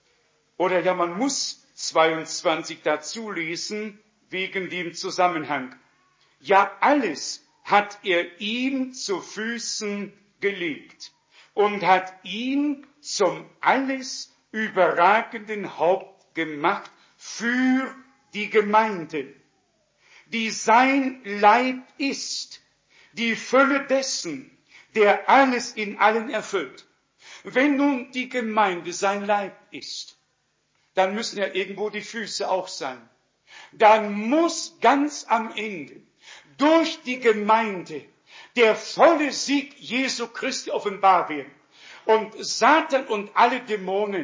Oder ja, man muss zweiundzwanzig dazu lesen, wegen dem Zusammenhang. Ja, alles hat er ihm zu Füßen gelegt und hat ihn zum alles überragenden Haupt gemacht für die Gemeinde, die sein Leib ist, die Fülle dessen, der alles in allen erfüllt. Wenn nun die Gemeinde sein Leib ist, dann müssen ja irgendwo die Füße auch sein. Dann muss ganz am Ende durch die Gemeinde der volle Sieg Jesu Christi offenbar werden. Und Satan und alle Dämonen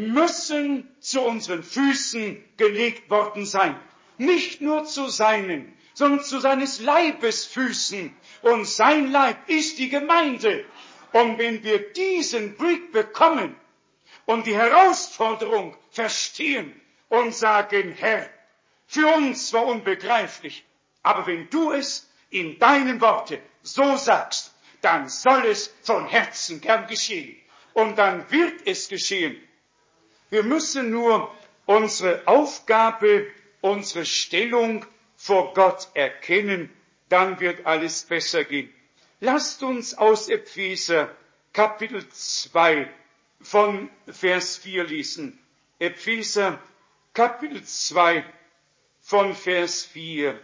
müssen zu unseren Füßen gelegt worden sein. Nicht nur zu seinen, sondern zu seines Leibes Füßen. Und sein Leib ist die Gemeinde. Und wenn wir diesen Blick bekommen und die Herausforderung verstehen und sagen, Herr, für uns war unbegreiflich, aber wenn du es in deinen Worten so sagst, dann soll es von Herzen gern geschehen. Und dann wird es geschehen. Wir müssen nur unsere Aufgabe, unsere Stellung vor Gott erkennen, dann wird alles besser gehen. Lasst uns aus Epheser Kapitel zwei von Vers vier lesen. Epheser Kapitel zwei von Vers vier.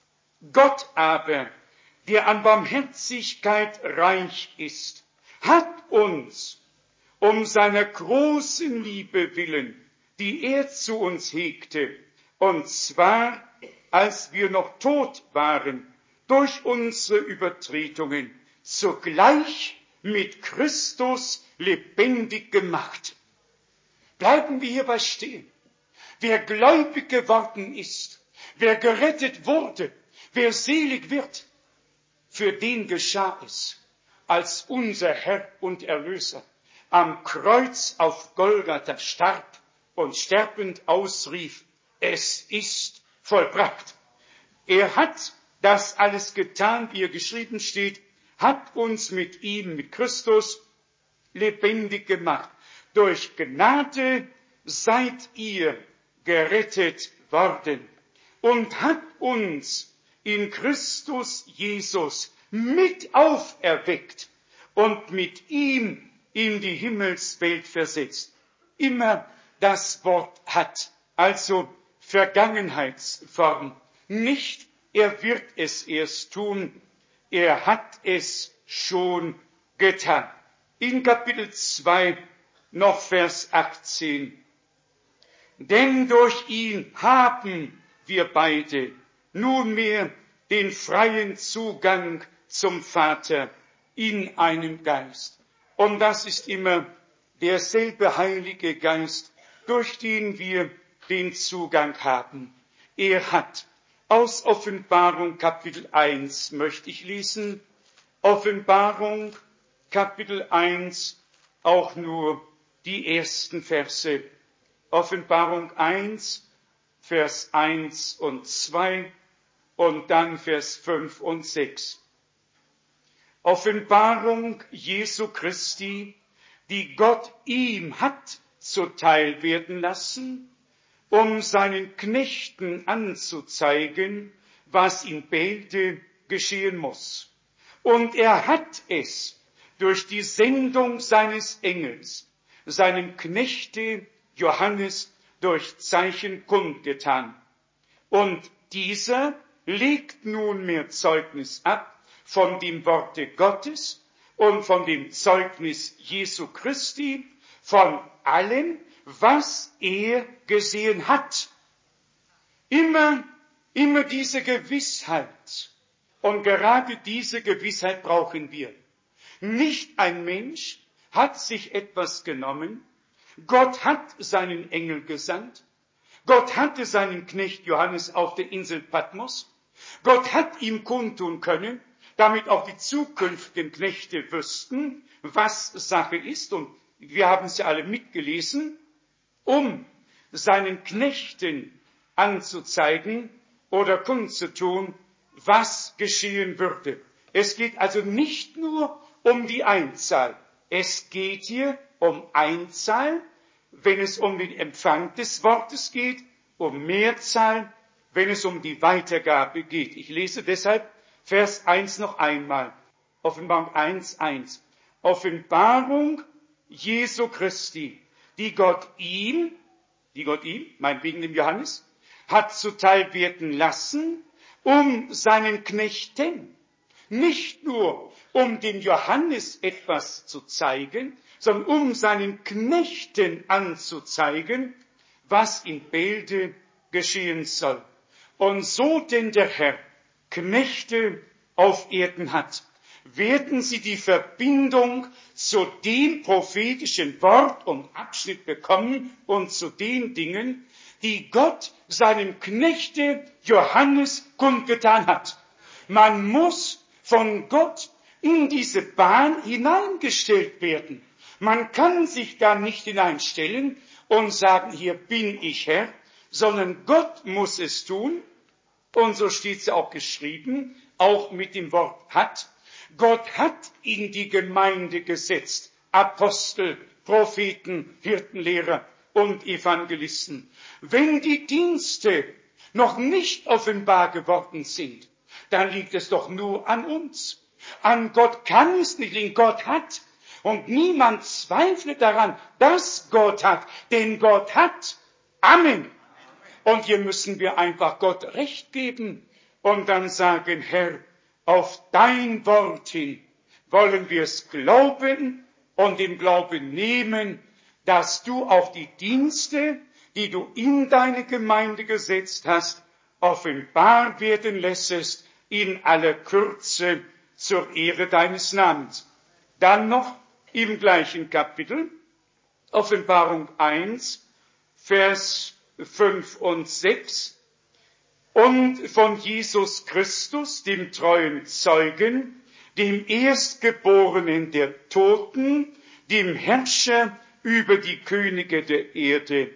Gott aber, der an Barmherzigkeit reich ist, hat uns um seiner großen Liebe willen, die er zu uns hegte, und zwar, als wir noch tot waren, durch unsere Übertretungen, sogleich mit Christus lebendig gemacht. Bleiben wir hierbei stehen. Wer gläubig geworden ist, wer gerettet wurde, wer selig wird, für den geschah es, als unser Herr und Erlöser am Kreuz auf Golgatha starb und sterbend ausrief, es ist vollbracht. Er hat das alles getan, wie er geschrieben steht, hat uns mit ihm, mit Christus, lebendig gemacht. Durch Gnade seid ihr gerettet worden und hat uns in Christus Jesus mit auferweckt und mit ihm in die Himmelswelt versetzt. Immer das Wort hat, also Vergangenheitsform. Nicht, er wird es erst tun, er hat es schon getan. In Kapitel zwei noch Vers achtzehn. Denn durch ihn haben wir beide nunmehr den freien Zugang zum Vater in einem Geist. Und das ist immer derselbe Heilige Geist, durch den wir den Zugang haben. Er hat aus Offenbarung Kapitel eins möchte ich lesen. Offenbarung Kapitel eins, auch nur die ersten Verse. Offenbarung eins, Vers eins und zwei und dann Vers fünf und sechs. Offenbarung Jesu Christi, die Gott ihm hat zuteil werden lassen, um seinen Knechten anzuzeigen, was in Bälde geschehen muss. Und er hat es durch die Sendung seines Engels, seinem Knechte Johannes, durch Zeichen kundgetan. Und dieser legt nunmehr Zeugnis ab von dem Worte Gottes und von dem Zeugnis Jesu Christi, von allem, was er gesehen hat. Immer, immer diese Gewissheit. Und gerade diese Gewissheit brauchen wir. Nicht ein Mensch hat sich etwas genommen. Gott hat seinen Engel gesandt. Gott hatte seinen Knecht Johannes auf der Insel Patmos. Gott hat ihm kundtun können, damit auch die zukünftigen Knechte wüssten, was Sache ist. Und wir haben es ja alle mitgelesen, um seinen Knechten anzuzeigen oder kundzutun, was geschehen würde. Es geht also nicht nur um die Einzahl. Es geht hier um Einzahl, wenn es um den Empfang des Wortes geht, um Mehrzahl, wenn es um die Weitergabe geht. Ich lese deshalb Vers eins noch einmal. Offenbarung eins, eins. Offenbarung Jesu Christi, die Gott ihm, die Gott ihm, meinetwegen dem Johannes, hat zuteil werden lassen, um seinen Knechten, nicht nur um dem Johannes etwas zu zeigen, sondern um seinen Knechten anzuzeigen, was in Bälde geschehen soll. Und so denn der Herr Knechte auf Erden hat, werden sie die Verbindung zu dem prophetischen Wort und Abschnitt bekommen und zu den Dingen, die Gott seinem Knechte Johannes kundgetan hat. Man muss von Gott in diese Bahn hineingestellt werden. Man kann sich da nicht hineinstellen und sagen, hier bin ich Herr, sondern Gott muss es tun. Und so steht es ja auch geschrieben, auch mit dem Wort hat. Gott hat in die Gemeinde gesetzt, Apostel, Propheten, Hirtenlehrer und Evangelisten. Wenn die Dienste noch nicht offenbar geworden sind, dann liegt es doch nur an uns. An Gott kann es nicht liegen, Gott hat. Und niemand zweifelt daran, dass Gott hat, denn Gott hat. Amen. Und hier müssen wir einfach Gott Recht geben und dann sagen, Herr, auf dein Wort hin wollen wir es glauben und im Glauben nehmen, dass du auch die Dienste, die du in deine Gemeinde gesetzt hast, offenbar werden lässest in aller Kürze zur Ehre deines Namens. Dann noch im gleichen Kapitel, Offenbarung eins, Vers fünf und sechs, und von Jesus Christus, dem treuen Zeugen, dem Erstgeborenen der Toten, dem Herrscher über die Könige der Erde,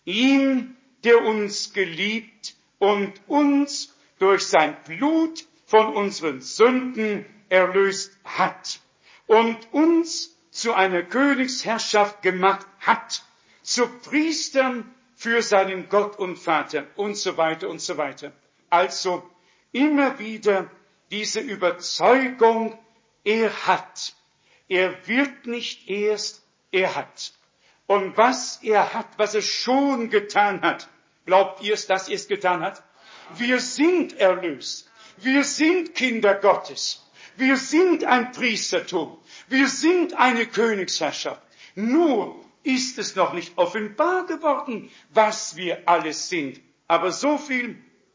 ihm, der uns geliebt und uns durch sein Blut von unseren Sünden erlöst hat und uns zu einer Königsherrschaft gemacht hat, zu Priestern für seinen Gott und Vater und so weiter und so weiter. Also immer wieder diese Überzeugung, er hat. Er wird nicht erst, er hat. Und was er hat, was er schon getan hat, glaubt ihr es, dass er es getan hat? Wir sind erlöst. Wir sind Kinder Gottes. Wir sind ein Priestertum. Wir sind eine Königsherrschaft. Nur ist es noch nicht offenbar geworden, was wir alles sind. Aber so viel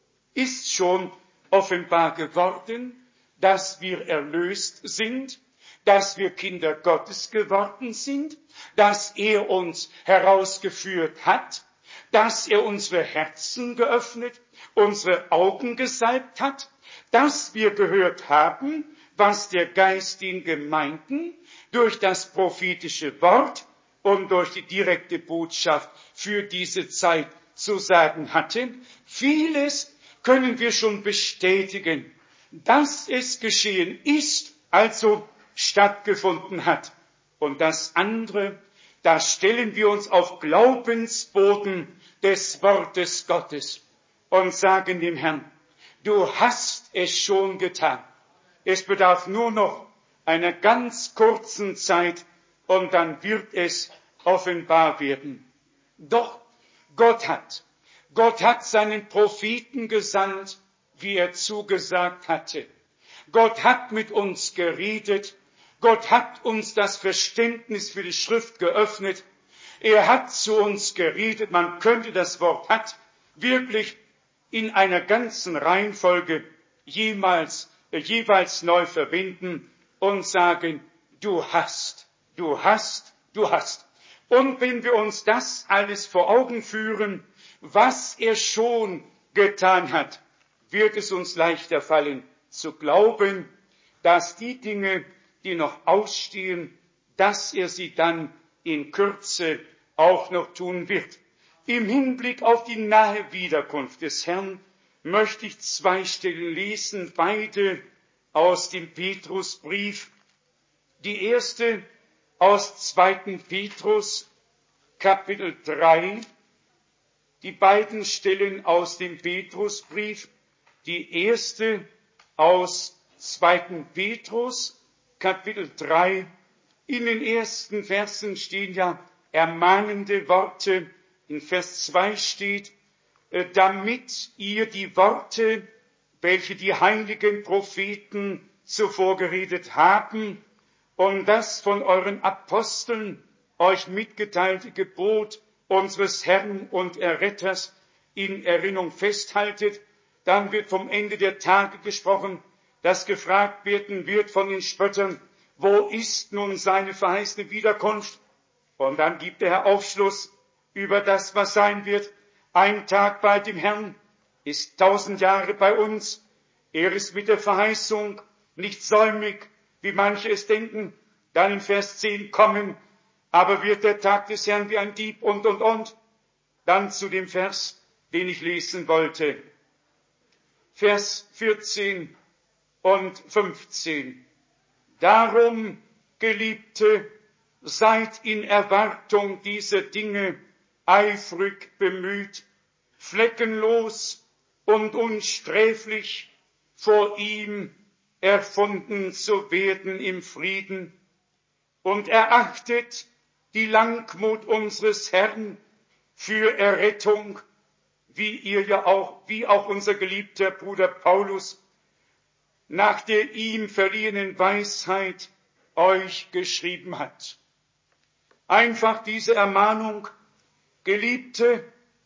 ist schon offenbar geworden, dass wir erlöst sind, dass wir Kinder Gottes geworden sind, dass er uns herausgeführt hat, dass er unsere Herzen geöffnet, unsere Augen gesalbt hat, dass wir gehört haben, was der Geist den Gemeinden durch das prophetische Wort und durch die direkte Botschaft für diese Zeit zu sagen hatte. Vieles können wir schon bestätigen, dass es geschehen ist, also stattgefunden hat. Und das andere, da stellen wir uns auf Glaubensboden des Wortes Gottes und sagen dem Herrn, du hast es schon getan. Es bedarf nur noch einer ganz kurzen Zeit und dann wird es offenbar werden. Doch Gott hat, Gott hat seinen Propheten gesandt, wie er zugesagt hatte. Gott hat mit uns geredet. Gott hat uns das Verständnis für die Schrift geöffnet. Er hat zu uns geredet. Man könnte das Wort hat wirklich in einer ganzen Reihenfolge jemals, äh, jeweils neu verwenden und sagen, du hast, du hast, du hast. Und wenn wir uns das alles vor Augen führen, was er schon getan hat, wird es uns leichter fallen zu glauben, dass die Dinge, die noch ausstehen, dass er sie dann in Kürze auch noch tun wird. Im Hinblick auf die nahe Wiederkunft des Herrn möchte ich zwei Stellen lesen, beide aus dem Petrusbrief. Die erste aus zweiten Petrus, Kapitel drei, die beiden Stellen aus dem Petrusbrief, die erste aus zweiten Petrus, Kapitel drei. In den ersten Versen stehen ja ermahnende Worte. In Vers zwei steht, damit ihr die Worte, welche die heiligen Propheten zuvor geredet haben, und das von euren Aposteln euch mitgeteilte Gebot unseres Herrn und Erretters in Erinnerung festhaltet. Dann wird vom Ende der Tage gesprochen, dass gefragt werden wird von den Spöttern, wo ist nun seine verheißene Wiederkunft? Und dann gibt der Herr Aufschluss über das, was sein wird. Ein Tag bei dem Herrn ist tausend Jahre bei uns. Er ist mit der Verheißung nicht säumig, wie manche es denken. Dann in Vers zehn kommen, aber wird der Tag des Herrn wie ein Dieb und, und, und. Dann zu dem Vers, den ich lesen wollte. Vers vierzehn und fünfzehn. Darum, Geliebte, seid in Erwartung dieser Dinge eifrig bemüht, fleckenlos und unsträflich vor ihm erfunden zu werden im Frieden, und erachtet die Langmut unseres Herrn für Errettung, wie ihr ja auch, wie auch unser geliebter Bruder Paulus nach der ihm verliehenen Weisheit euch geschrieben hat. Einfach diese Ermahnung, Geliebte,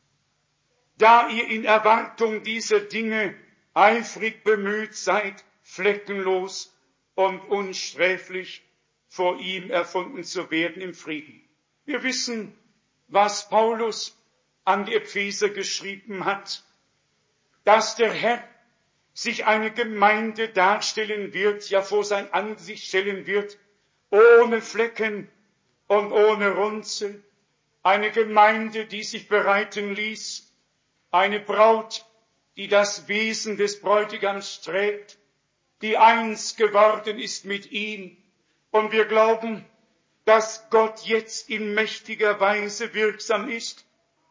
da ihr in Erwartung dieser Dinge eifrig bemüht seid, fleckenlos und unsträflich vor ihm erfunden zu werden im Frieden. Wir wissen, was Paulus an die Epheser geschrieben hat, dass der Herr sich eine Gemeinde darstellen wird, ja vor sein Angesicht stellen wird, ohne Flecken und ohne Runzel, eine Gemeinde, die sich bereiten ließ, eine Braut, die das Wesen des Bräutigams trägt, die eins geworden ist mit ihm. Und wir glauben, dass Gott jetzt in mächtiger Weise wirksam ist,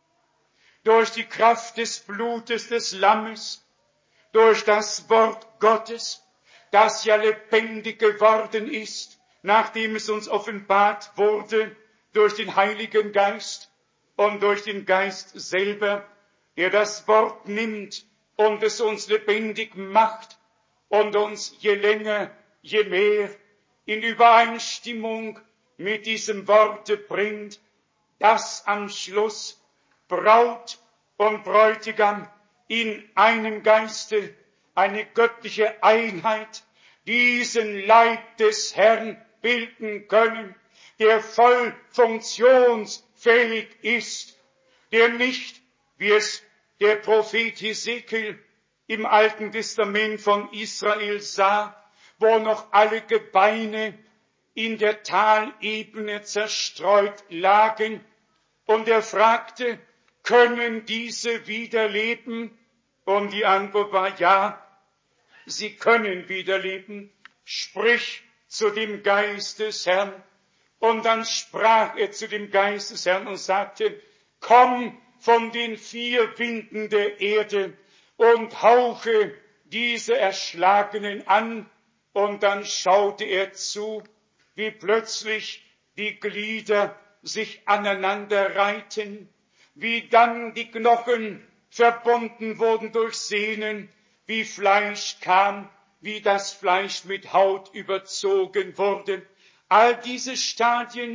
durch die Kraft des Blutes des Lammes, durch das Wort Gottes, das ja lebendig geworden ist, nachdem es uns offenbart wurde, durch den Heiligen Geist und durch den Geist selber, der das Wort nimmt und es uns lebendig macht und uns je länger, je mehr in Übereinstimmung mit diesem Worte bringt, dass am Schluss Braut und Bräutigam in einem Geiste, eine göttliche Einheit, diesen Leib des Herrn bilden können, der voll funktionsfähig ist, der nicht, wie es der Prophet Hesekiel im Alten Testament von Israel sah, wo noch alle Gebeine in der Talebene zerstreut lagen, und er fragte, können diese wieder leben? Und die Antwort war ja, sie können wieder leben. Sprich zu dem Geist des Herrn. Und dann sprach er zu dem Geist des Herrn und sagte, komm von den vier Winden der Erde und hauche diese Erschlagenen an. Und dann schaute er zu, wie plötzlich die Glieder sich aneinander reihten, wie dann die Knochen verbunden wurden durch Sehnen, wie Fleisch kam, wie das Fleisch mit Haut überzogen wurde. All diese Stadien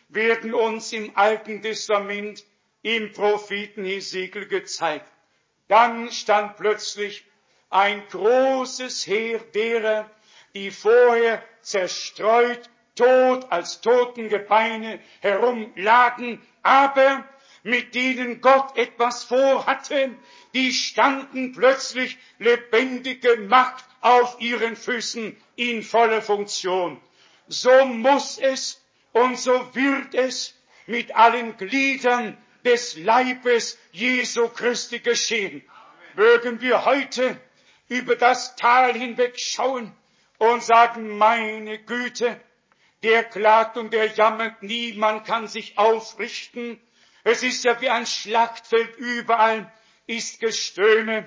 werden uns im Alten Testament im Propheten Hesekiel gezeigt. Dann stand plötzlich ein großes Heer derer, die vorher zerstreut, tot als Totengebeine herumlagen, aber mit denen Gott etwas vorhatte, die standen plötzlich lebendige Macht auf ihren Füßen in voller Funktion. So muss es und so wird es mit allen Gliedern des Leibes Jesu Christi geschehen. Mögen wir heute über das Tal hinweg schauen und sagen, meine Güte, der klagt und der jammert, niemand kann sich aufrichten. Es ist ja wie ein Schlachtfeld, überall ist Gestöhne.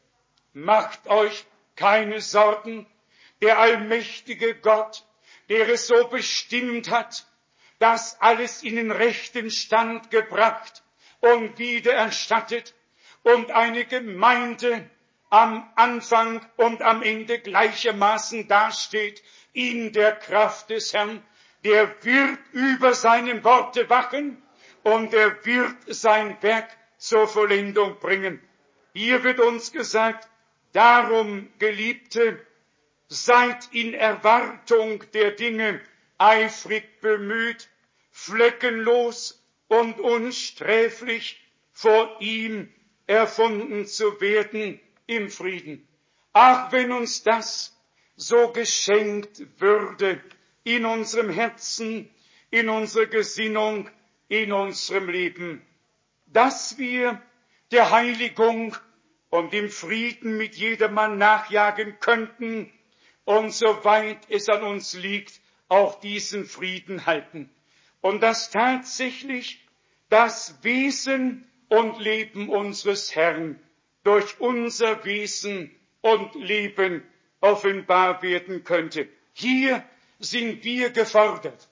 Macht euch keine Sorgen, der allmächtige Gott, der es so bestimmt hat, dass alles in den rechten Stand gebracht und wiedererstattet und eine Gemeinde am Anfang und am Ende gleichermaßen dasteht in der Kraft des Herrn, der wird über seine Worte wachen und er wird sein Werk zur Vollendung bringen. Hier wird uns gesagt, darum, Geliebte, seid in Erwartung der Dinge eifrig bemüht, fleckenlos und unsträflich vor ihm erfunden zu werden im Frieden. Ach, wenn uns das so geschenkt würde in unserem Herzen, in unserer Gesinnung, in unserem Leben, dass wir der Heiligung und dem Frieden mit jedermann nachjagen könnten und soweit es an uns liegt, auch diesen Frieden halten. Und dass tatsächlich das Wesen und Leben unseres Herrn durch unser Wesen und Leben offenbar werden könnte. Hier sind wir gefordert.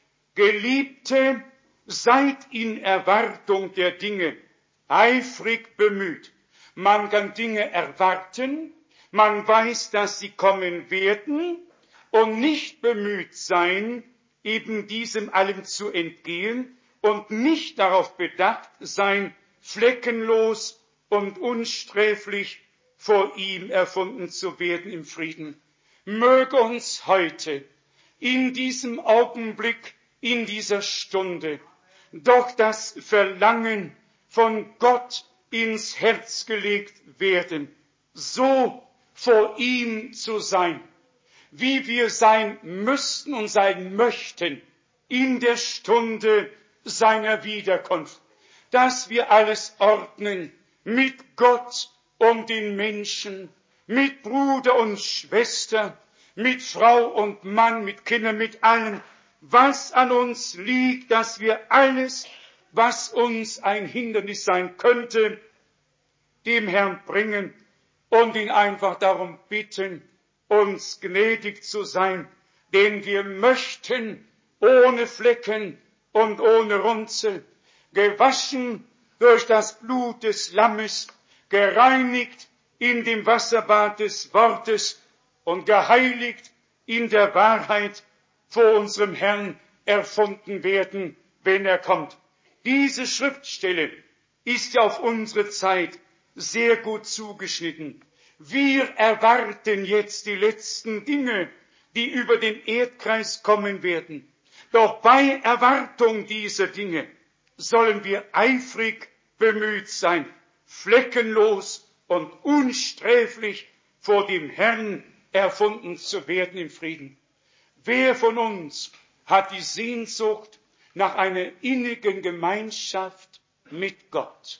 Geliebte, seid in Erwartung der Dinge eifrig bemüht. Man kann Dinge erwarten, man weiß, dass sie kommen werden und nicht bemüht sein, eben diesem allem zu entgehen und nicht darauf bedacht sein, fleckenlos und unsträflich vor ihm erfunden zu werden im Frieden. Möge uns heute in diesem Augenblick, in dieser Stunde, doch das Verlangen von Gott ins Herz gelegt werden, so vor ihm zu sein, wie wir sein müssten und sein möchten in der Stunde seiner Wiederkunft, dass wir alles ordnen mit Gott und den Menschen, mit Bruder und Schwester, mit Frau und Mann, mit Kindern, mit allen, was an uns liegt, dass wir alles, was uns ein Hindernis sein könnte, dem Herrn bringen und ihn einfach darum bitten, uns gnädig zu sein, denn wir möchten ohne Flecken und ohne Runzel, gewaschen durch das Blut des Lammes, gereinigt in dem Wasserbad des Wortes und geheiligt in der Wahrheit vor unserem Herrn erfunden werden, wenn er kommt. Diese Schriftstelle ist ja auf unsere Zeit sehr gut zugeschnitten. Wir erwarten jetzt die letzten Dinge, die über den Erdkreis kommen werden. Doch bei Erwartung dieser Dinge sollen wir eifrig bemüht sein, fleckenlos und unsträflich vor dem Herrn erfunden zu werden im Frieden. Wer von uns hat die Sehnsucht nach einer innigen Gemeinschaft mit Gott?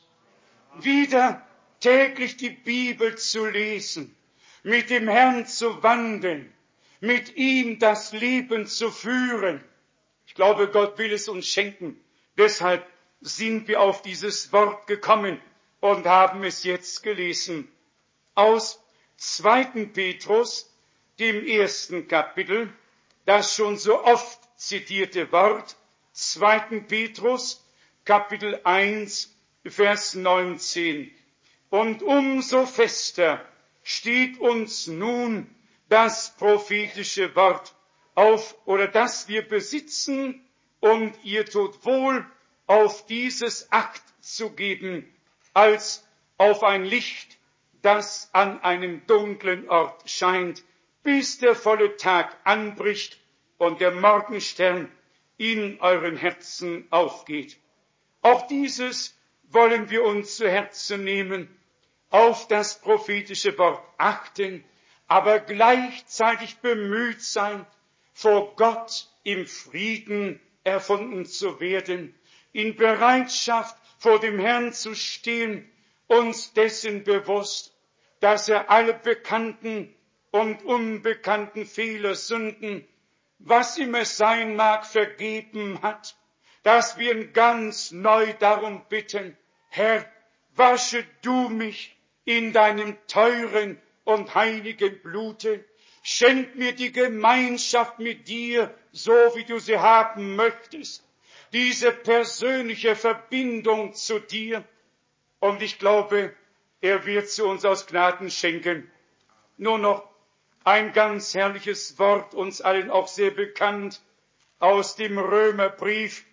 Wieder täglich die Bibel zu lesen, mit dem Herrn zu wandeln, mit ihm das Leben zu führen. Ich glaube, Gott will es uns schenken. Deshalb sind wir auf dieses Wort gekommen und haben es jetzt gelesen. Aus zweiten Petrus, dem ersten Kapitel, das schon so oft zitierte Wort, zweiten Petrus, Kapitel eins, Vers neunzehn. Und umso fester steht uns nun das prophetische Wort auf, oder das wir besitzen und ihr tut wohl, auf dieses Acht zu geben, als auf ein Licht, das an einem dunklen Ort scheint, bis der volle Tag anbricht und der Morgenstern in euren Herzen aufgeht. Auch dieses wollen wir uns zu Herzen nehmen, auf das prophetische Wort achten, aber gleichzeitig bemüht sein, vor Gott im Frieden erfunden zu werden, in Bereitschaft vor dem Herrn zu stehen, uns dessen bewusst, dass er alle bekannten und unbekannten Fehler, Sünden, was immer es sein mag, vergeben hat, dass wir ihn ganz neu darum bitten, Herr, wasche du mich in deinem teuren und heiligen Blute, schenk mir die Gemeinschaft mit dir, so wie du sie haben möchtest, diese persönliche Verbindung zu dir. Und ich glaube, er wird sie uns aus Gnaden schenken. Nur noch ein ganz herrliches Wort, uns allen auch sehr bekannt, aus dem Römerbrief.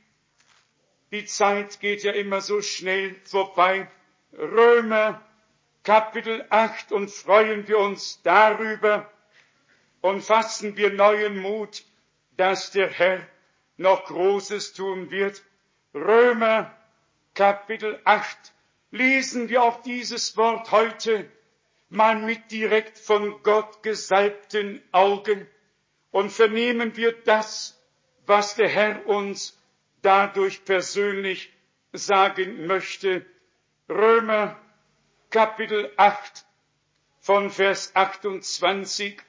Die Zeit geht ja immer so schnell vorbei. Römer Kapitel acht, und freuen wir uns darüber und fassen wir neuen Mut, dass der Herr noch Großes tun wird. Römer Kapitel acht, lesen wir auch dieses Wort heute mal mit direkt von Gott gesalbten Augen und vernehmen wir das, was der Herr uns dadurch persönlich sagen möchte. Römer Kapitel acht von Vers achtundzwanzig.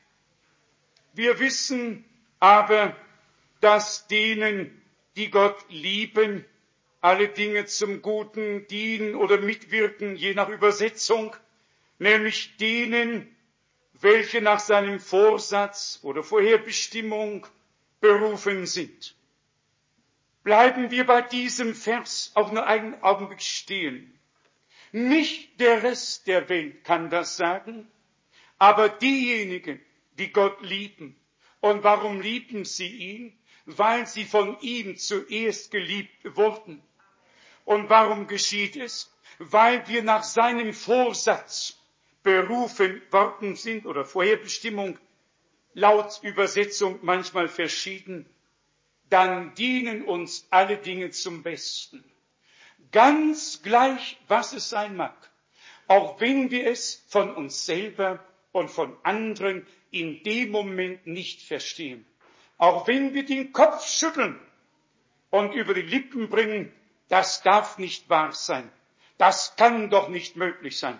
Wir wissen aber, dass denen, die Gott lieben, alle Dinge zum Guten dienen oder mitwirken, je nach Übersetzung, nämlich denen, welche nach seinem Vorsatz oder Vorherbestimmung berufen sind. Bleiben wir bei diesem Vers auch nur einen Augenblick stehen. Nicht der Rest der Welt kann das sagen, aber diejenigen, die Gott lieben. Und warum lieben sie ihn? Weil sie von ihm zuerst geliebt wurden. Und warum geschieht es? Weil wir nach seinem Vorsatz berufen worden sind oder Vorherbestimmung, laut Übersetzung manchmal verschieden, dann dienen uns alle Dinge zum Besten. Ganz gleich, was es sein mag, auch wenn wir es von uns selber und von anderen in dem Moment nicht verstehen. Auch wenn wir den Kopf schütteln und über die Lippen bringen, das darf nicht wahr sein. Das kann doch nicht möglich sein.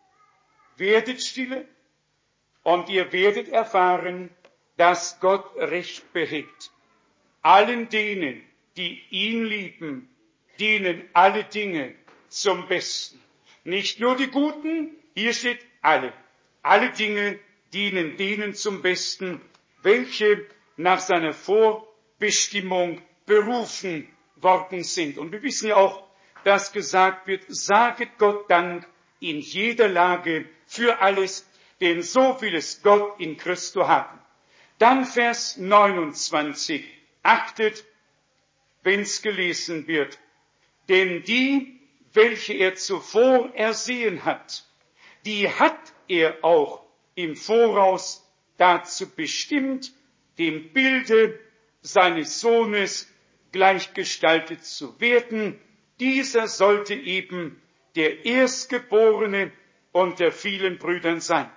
Werdet stille und ihr werdet erfahren, dass Gott Recht behält. Allen denen, die ihn lieben, dienen alle Dinge zum Besten. Nicht nur die Guten, hier steht alle. Alle Dinge dienen denen zum Besten, welche nach seiner Vorbestimmung berufen worden sind. Und wir wissen ja auch, dass gesagt wird, saget Gott Dank in jeder Lage für alles, denn so will es Gott in Christo haben. Dann Vers neunundzwanzig. Achtet, wenn's gelesen wird. Denn die, welche er zuvor ersehen hat, die hat er auch im Voraus dazu bestimmt, dem Bilde seines Sohnes gleichgestaltet zu werden. Dieser sollte eben der Erstgeborene unter vielen Brüdern sein.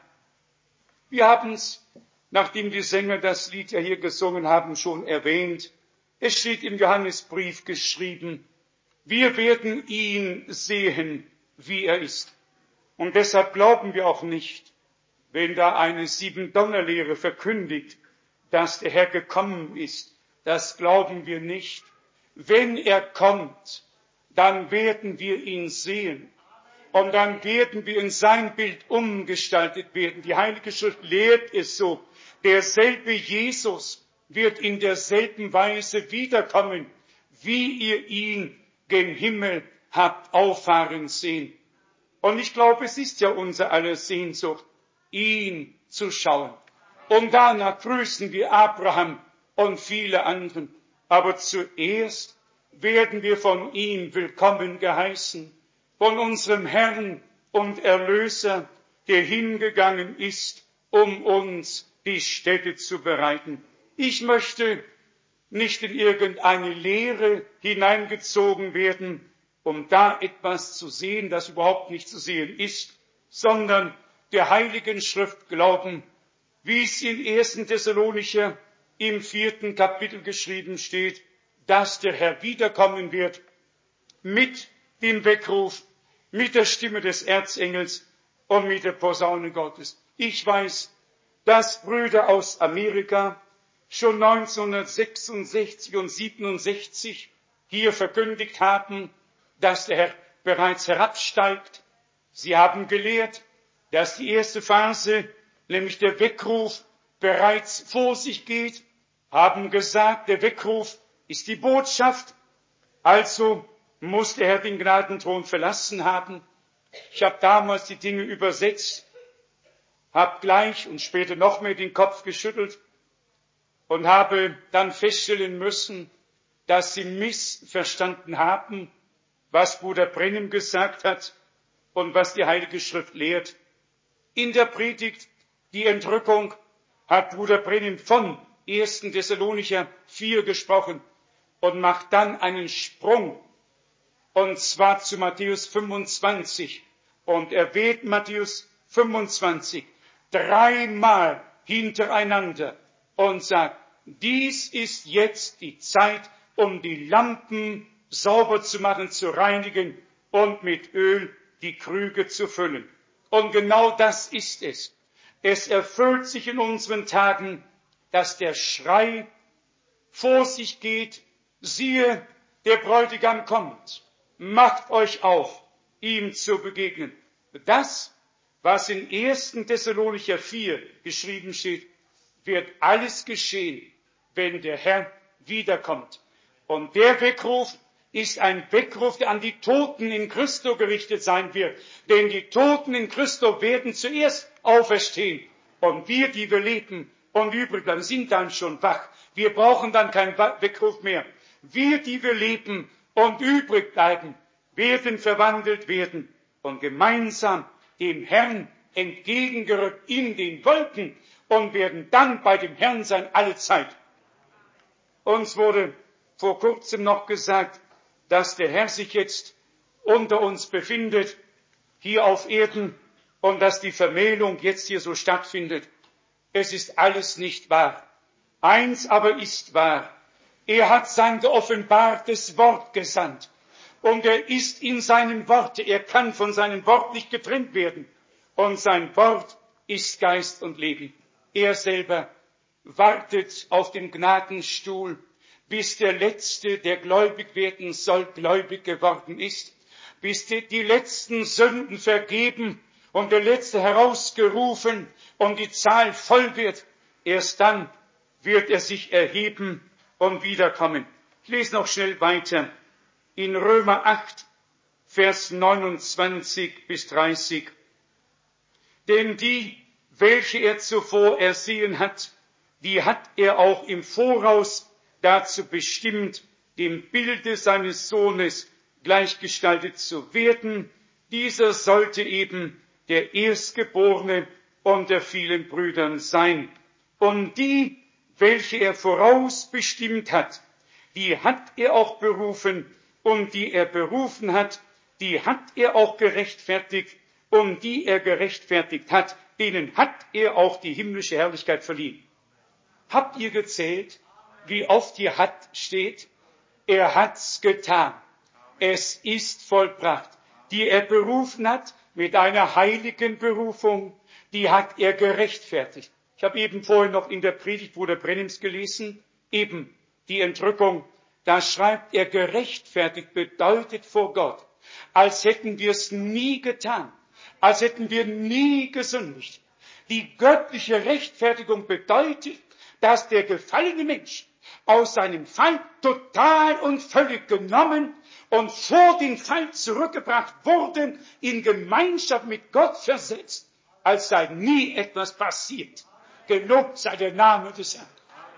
Wir haben es, nachdem die Sänger das Lied ja hier gesungen haben, schon erwähnt. Es steht im Johannesbrief geschrieben, wir werden ihn sehen, wie er ist. Und deshalb glauben wir auch nicht, wenn da eine Sieben-Donner-Lehre verkündigt, dass der Herr gekommen ist. Das glauben wir nicht. Wenn er kommt, dann werden wir ihn sehen. Und dann werden wir in sein Bild umgestaltet werden. Die Heilige Schrift lehrt es so. Derselbe Jesus wird in derselben Weise wiederkommen, wie ihr ihn gen Himmel habt auffahren sehen. Und ich glaube, es ist ja unser aller Sehnsucht, ihn zu schauen. Und danach grüßen wir Abraham und viele anderen. aber zuerst werden wir von ihm willkommen geheißen, von unserem Herrn und Erlöser, der hingegangen ist, um uns die Stätte zu bereiten. Ich möchte nicht in irgendeine Lehre hineingezogen werden, um da etwas zu sehen, das überhaupt nicht zu sehen ist, sondern der Heiligen Schrift glauben, wie es in ersten Thessalonicher im vierten Kapitel geschrieben steht, dass der Herr wiederkommen wird mit dem Weckruf, mit der Stimme des Erzengels und mit der Posaune Gottes. Ich weiß, dass Brüder aus Amerika schon neunzehnhundertsechsundsechzig und siebenundsechzig hier verkündigt haben, dass der Herr bereits herabsteigt. Sie haben gelehrt, dass die erste Phase, nämlich der Weckruf, bereits vor sich geht, haben gesagt, der Weckruf ist die Botschaft, also muss der Herr den Gnadenthron verlassen haben. Ich habe damals die Dinge übersetzt, habe gleich und später noch mehr den Kopf geschüttelt und habe dann feststellen müssen, dass sie missverstanden haben, was Bruder Brennim gesagt hat und was die Heilige Schrift lehrt. In der Predigt, die Entrückung, hat Bruder Brennim von ersten Thessalonicher vier gesprochen und macht dann einen Sprung, und zwar zu Matthäus fünfundzwanzig, und erwähnt Matthäus fünfundzwanzig dreimal hintereinander und sagt, dies ist jetzt die Zeit, um die Lampen sauber zu machen, zu reinigen und mit Öl die Krüge zu füllen. Und genau das ist es. Es erfüllt sich in unseren Tagen, dass der Schrei vor sich geht, siehe, der Bräutigam kommt, macht euch auf, ihm zu begegnen. Das, was in ersten Thessalonicher vier geschrieben steht, wird alles geschehen, wenn der Herr wiederkommt. Und der Weckruf ist ein Weckruf, der an die Toten in Christo gerichtet sein wird. Denn die Toten in Christo werden zuerst auferstehen. Und wir, die wir leben und übrig bleiben, sind dann schon wach. Wir brauchen dann keinen Weckruf mehr. Wir, die wir leben und übrig bleiben, werden verwandelt werden und gemeinsam dem Herrn entgegengerückt in den Wolken und werden dann bei dem Herrn sein alle Zeit. Uns wurde vor kurzem noch gesagt, dass der Herr sich jetzt unter uns befindet, hier auf Erden, und dass die Vermählung jetzt hier so stattfindet. Es ist alles nicht wahr. Eins aber ist wahr. Er hat sein geoffenbartes Wort gesandt. Und er ist in seinem Wort. Er kann von seinem Wort nicht getrennt werden. Und sein Wort ist Geist und Leben. Er selber wartet auf dem Gnadenstuhl, bis der Letzte, der gläubig werden soll, gläubig geworden ist, bis die, die letzten Sünden vergeben und der Letzte herausgerufen und die Zahl voll wird. Erst dann wird er sich erheben und wiederkommen. Ich lese noch schnell weiter in Römer acht, Vers neunundzwanzig bis dreißig. Denn die, welche er zuvor ersehen hat, die hat er auch im Voraus dazu bestimmt, dem Bilde seines Sohnes gleichgestaltet zu werden. Dieser sollte eben der Erstgeborene unter vielen Brüdern sein. Und die, welche er vorausbestimmt hat, die hat er auch berufen, und die er berufen hat, die hat er auch gerechtfertigt, und die er gerechtfertigt hat, denen hat er auch die himmlische Herrlichkeit verliehen. Habt ihr gezählt, wie oft hier hat steht? Er hat's getan. Es ist vollbracht. Die er berufen hat mit einer heiligen Berufung, die hat er gerechtfertigt. Ich habe eben vorhin noch in der Predigt Bruder Brennims gelesen, eben die Entrückung. Da schreibt er, gerechtfertigt bedeutet vor Gott, als hätten wir es nie getan, als hätten wir nie gesündigt. Die göttliche Rechtfertigung bedeutet, dass der gefallene Mensch aus seinem Feind total und völlig genommen und vor den Feind zurückgebracht wurde, in Gemeinschaft mit Gott versetzt, als sei nie etwas passiert. Gelobt sei der Name des Herrn.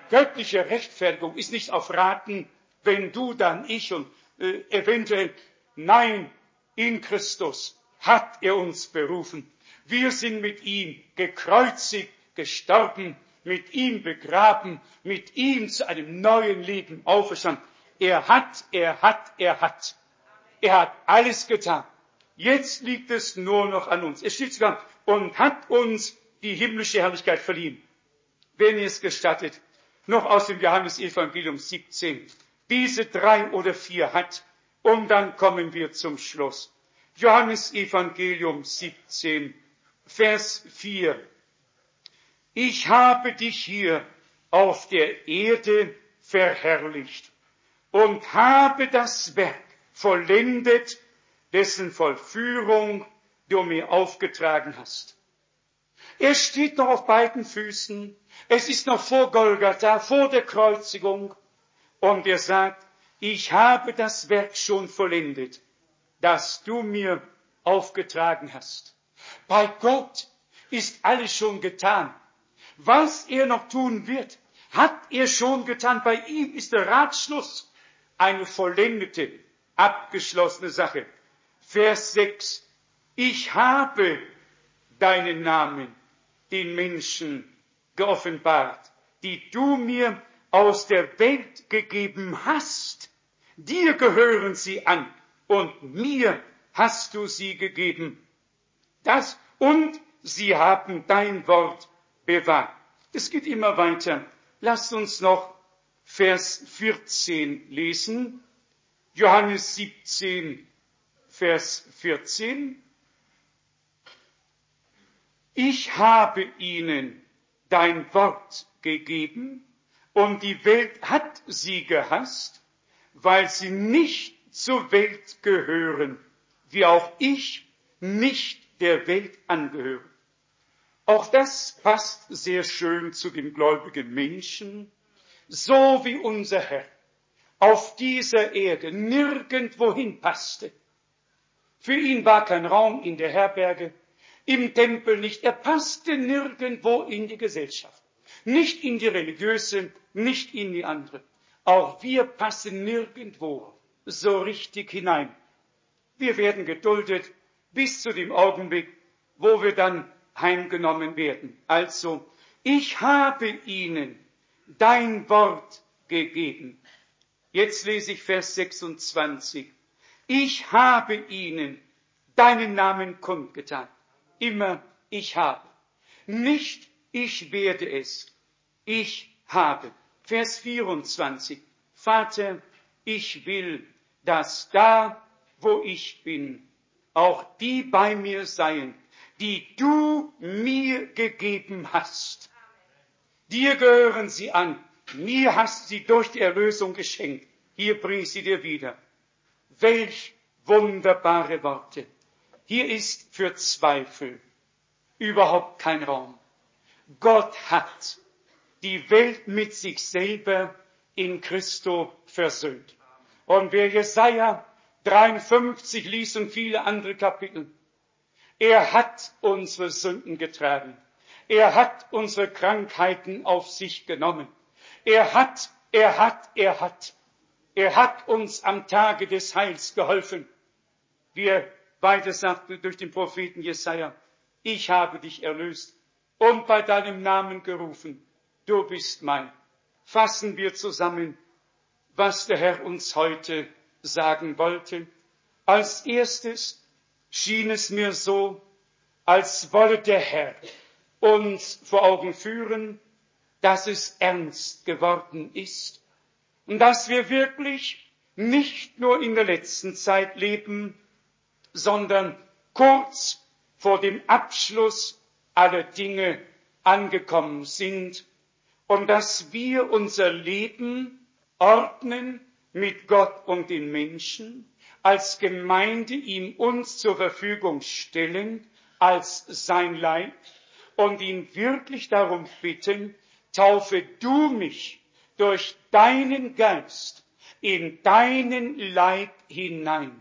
Göttliche Rechtfertigung ist nicht auf Raten, wenn du, dann ich und äh, eventuell. Nein, in Christus hat er uns berufen. Wir sind mit ihm gekreuzigt, gestorben, mit ihm begraben, mit ihm zu einem neuen Leben auferstanden. Er hat, er hat, er hat. Er hat alles getan. Jetzt liegt es nur noch an uns. Es steht sogar, und hat uns die himmlische Herrlichkeit verliehen. Wenn ihr es gestattet, noch aus dem Johannesevangelium siebzehn. Diese drei oder vier hat, und dann kommen wir zum Schluss. Johannesevangelium siebzehn, Vers vier. Ich habe dich hier auf der Erde verherrlicht und habe das Werk vollendet, dessen Vollführung du mir aufgetragen hast. Er steht noch auf beiden Füßen. Es ist noch vor Golgatha, vor der Kreuzigung. Und er sagt, ich habe das Werk schon vollendet, das du mir aufgetragen hast. Bei Gott ist alles schon getan. Was er noch tun wird, hat er schon getan. Bei ihm ist der Ratschluss eine vollendete, abgeschlossene Sache. Vers sechs. Ich habe deinen Namen den Menschen geoffenbart, die du mir aus der Welt gegeben hast. Dir gehören sie an und mir hast du sie gegeben. Das und sie haben dein Wort bewahrt. Es geht immer weiter. Lasst uns noch Vers vierzehn lesen. Johannes siebzehn, Vers vierzehn. Ich habe ihnen dein Wort gegeben und die Welt hat sie gehasst, weil sie nicht zur Welt gehören, wie auch ich nicht der Welt angehöre. Auch das passt sehr schön zu dem gläubigen Menschen, so wie unser Herr auf dieser Erde nirgendwohin passte. Für ihn war kein Raum in der Herberge, im Tempel nicht. Er passte nirgendwo in die Gesellschaft, nicht in die religiöse, nicht in die andere. Auch wir passen nirgendwo so richtig hinein. Wir werden geduldet bis zu dem Augenblick, wo wir dann heimgenommen werden. Also, ich habe ihnen dein Wort gegeben. Jetzt lese ich Vers sechsundzwanzig. Ich habe ihnen deinen Namen kundgetan. Immer ich habe. Nicht ich werde es. Ich habe. Vers vierundzwanzig. Vater, ich will, dass da, wo ich bin, auch die bei mir seien, die du mir gegeben hast. Dir gehören sie an. Mir hast du sie durch die Erlösung geschenkt. Hier bring ich sie dir wieder. Welch wunderbare Worte. Hier ist für Zweifel überhaupt kein Raum. Gott hat die Welt mit sich selber in Christo versöhnt. Und wer Jesaja dreiundfünfzig liest und viele andere Kapitel, er hat unsere Sünden getragen. Er hat unsere Krankheiten auf sich genommen. Er hat, er hat, er hat. Er hat uns am Tage des Heils geholfen. Wie er weiter sagte durch den Propheten Jesaja, ich habe dich erlöst und bei deinem Namen gerufen. Du bist mein. Fassen wir zusammen, was der Herr uns heute sagen wollte. Als erstes schien es mir so, als wolle der Herr uns vor Augen führen, dass es ernst geworden ist und dass wir wirklich nicht nur in der letzten Zeit leben, sondern kurz vor dem Abschluss aller Dinge angekommen sind und dass wir unser Leben ordnen mit Gott und den Menschen, als Gemeinde ihm uns zur Verfügung stellen, als sein Leib und ihn wirklich darum bitten, taufe du mich durch deinen Geist in deinen Leib hinein,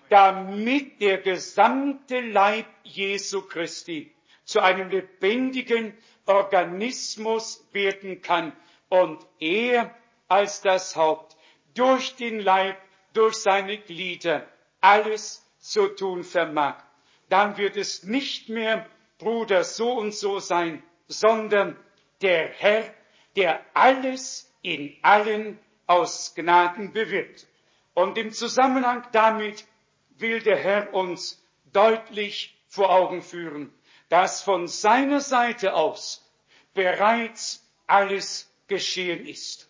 damit der gesamte Leib Jesu Christi zu einem lebendigen Organismus werden kann, und er als das Haupt durch den Leib, durch seine Glieder alles zu tun vermag, dann wird es nicht mehr Bruder so und so sein, sondern der Herr, der alles in allen aus Gnaden bewirkt. Und im Zusammenhang damit will der Herr uns deutlich vor Augen führen, dass von seiner Seite aus bereits alles geschehen ist.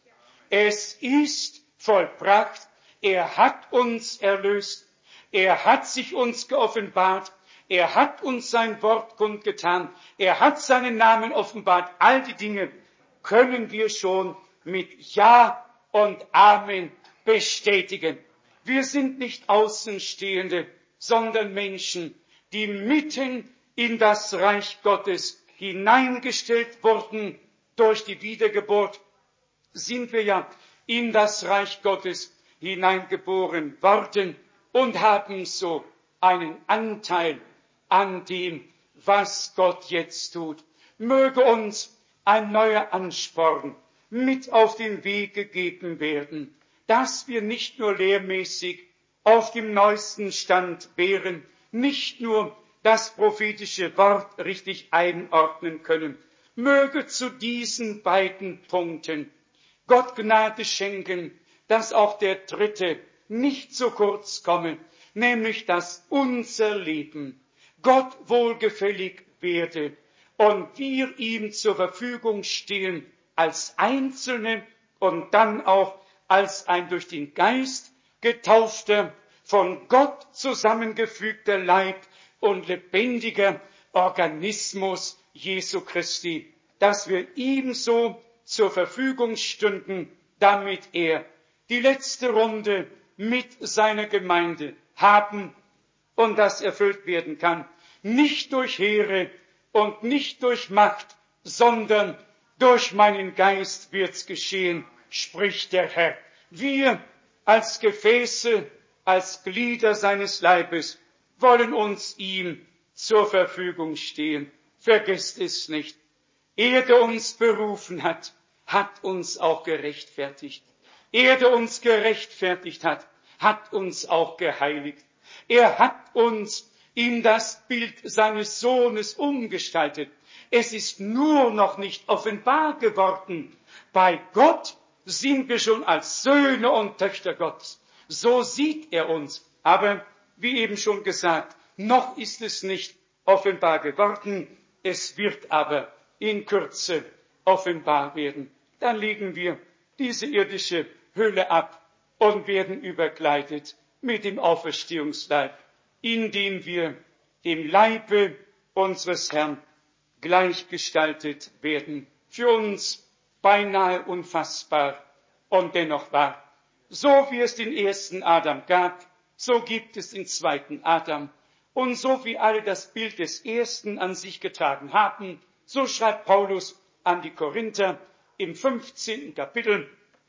Es ist vollbracht, er hat uns erlöst, er hat sich uns geoffenbart, er hat uns sein Wort kundgetan, er hat seinen Namen offenbart. All die Dinge können wir schon mit Ja und Amen bestätigen. Wir sind nicht Außenstehende, sondern Menschen, die mitten in das Reich Gottes hineingestellt wurden. Durch die Wiedergeburt sind wir ja in das Reich Gottes hineingeboren worden und haben so einen Anteil an dem, was Gott jetzt tut. Möge uns ein neuer Ansporn mit auf den Weg gegeben werden, dass wir nicht nur lehrmäßig auf dem neuesten Stand wären, nicht nur das prophetische Wort richtig einordnen können. Möge zu diesen beiden Punkten Gott Gnade schenken, dass auch der dritte nicht zu kurz komme, nämlich dass unser Leben Gott wohlgefällig werde und wir ihm zur Verfügung stehen als Einzelne und dann auch als ein durch den Geist getaufter, von Gott zusammengefügter Leib und lebendiger Organismus Jesu Christi, dass wir ihm so zur Verfügung stünden, damit er die letzte Runde mit seiner Gemeinde haben und das erfüllt werden kann, nicht durch Heere und nicht durch Macht, sondern durch meinen Geist wird's geschehen, spricht der Herr. Wir als Gefäße, als Glieder seines Leibes wollen uns ihm zur Verfügung stehen. Vergesst es nicht. Er, der uns berufen hat, hat uns auch gerechtfertigt. Er, der uns gerechtfertigt hat, hat uns auch geheiligt. Er hat uns in das Bild seines Sohnes umgestaltet. Es ist nur noch nicht offenbar geworden. Bei Gott sind wir schon als Söhne und Töchter Gottes. So sieht er uns. Aber, wie eben schon gesagt, noch ist es nicht offenbar geworden. Es wird aber in Kürze offenbar werden. Dann legen wir diese irdische Hülle ab und werden überkleidet mit dem Auferstehungsleib, indem wir dem Leibe unseres Herrn gleichgestaltet werden. Für uns beinahe unfassbar und dennoch wahr. So wie es den ersten Adam gab, so gibt es den zweiten Adam. Und so wie alle das Bild des ersten an sich getragen haben, so schreibt Paulus an die Korinther im fünfzehnten Kapitel,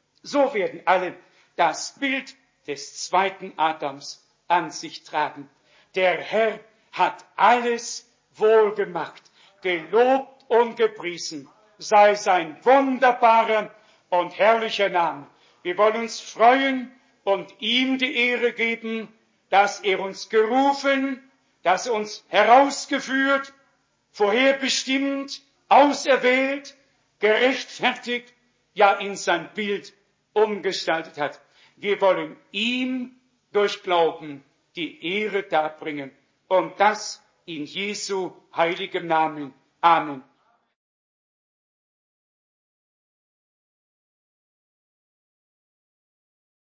so werden alle das Bild des zweiten Adams an sich tragen. Der Herr hat alles wohlgemacht, gelobt und gepriesen, sei sein wunderbarer und herrlicher Name. Wir wollen uns freuen und ihm die Ehre geben, dass er uns gerufen, dass er uns herausgeführt, vorherbestimmt, auserwählt, gerechtfertigt, ja in sein Bild umgestaltet hat. Wir wollen ihm durch Glauben die Ehre darbringen und das in Jesu heiligem Namen. Amen.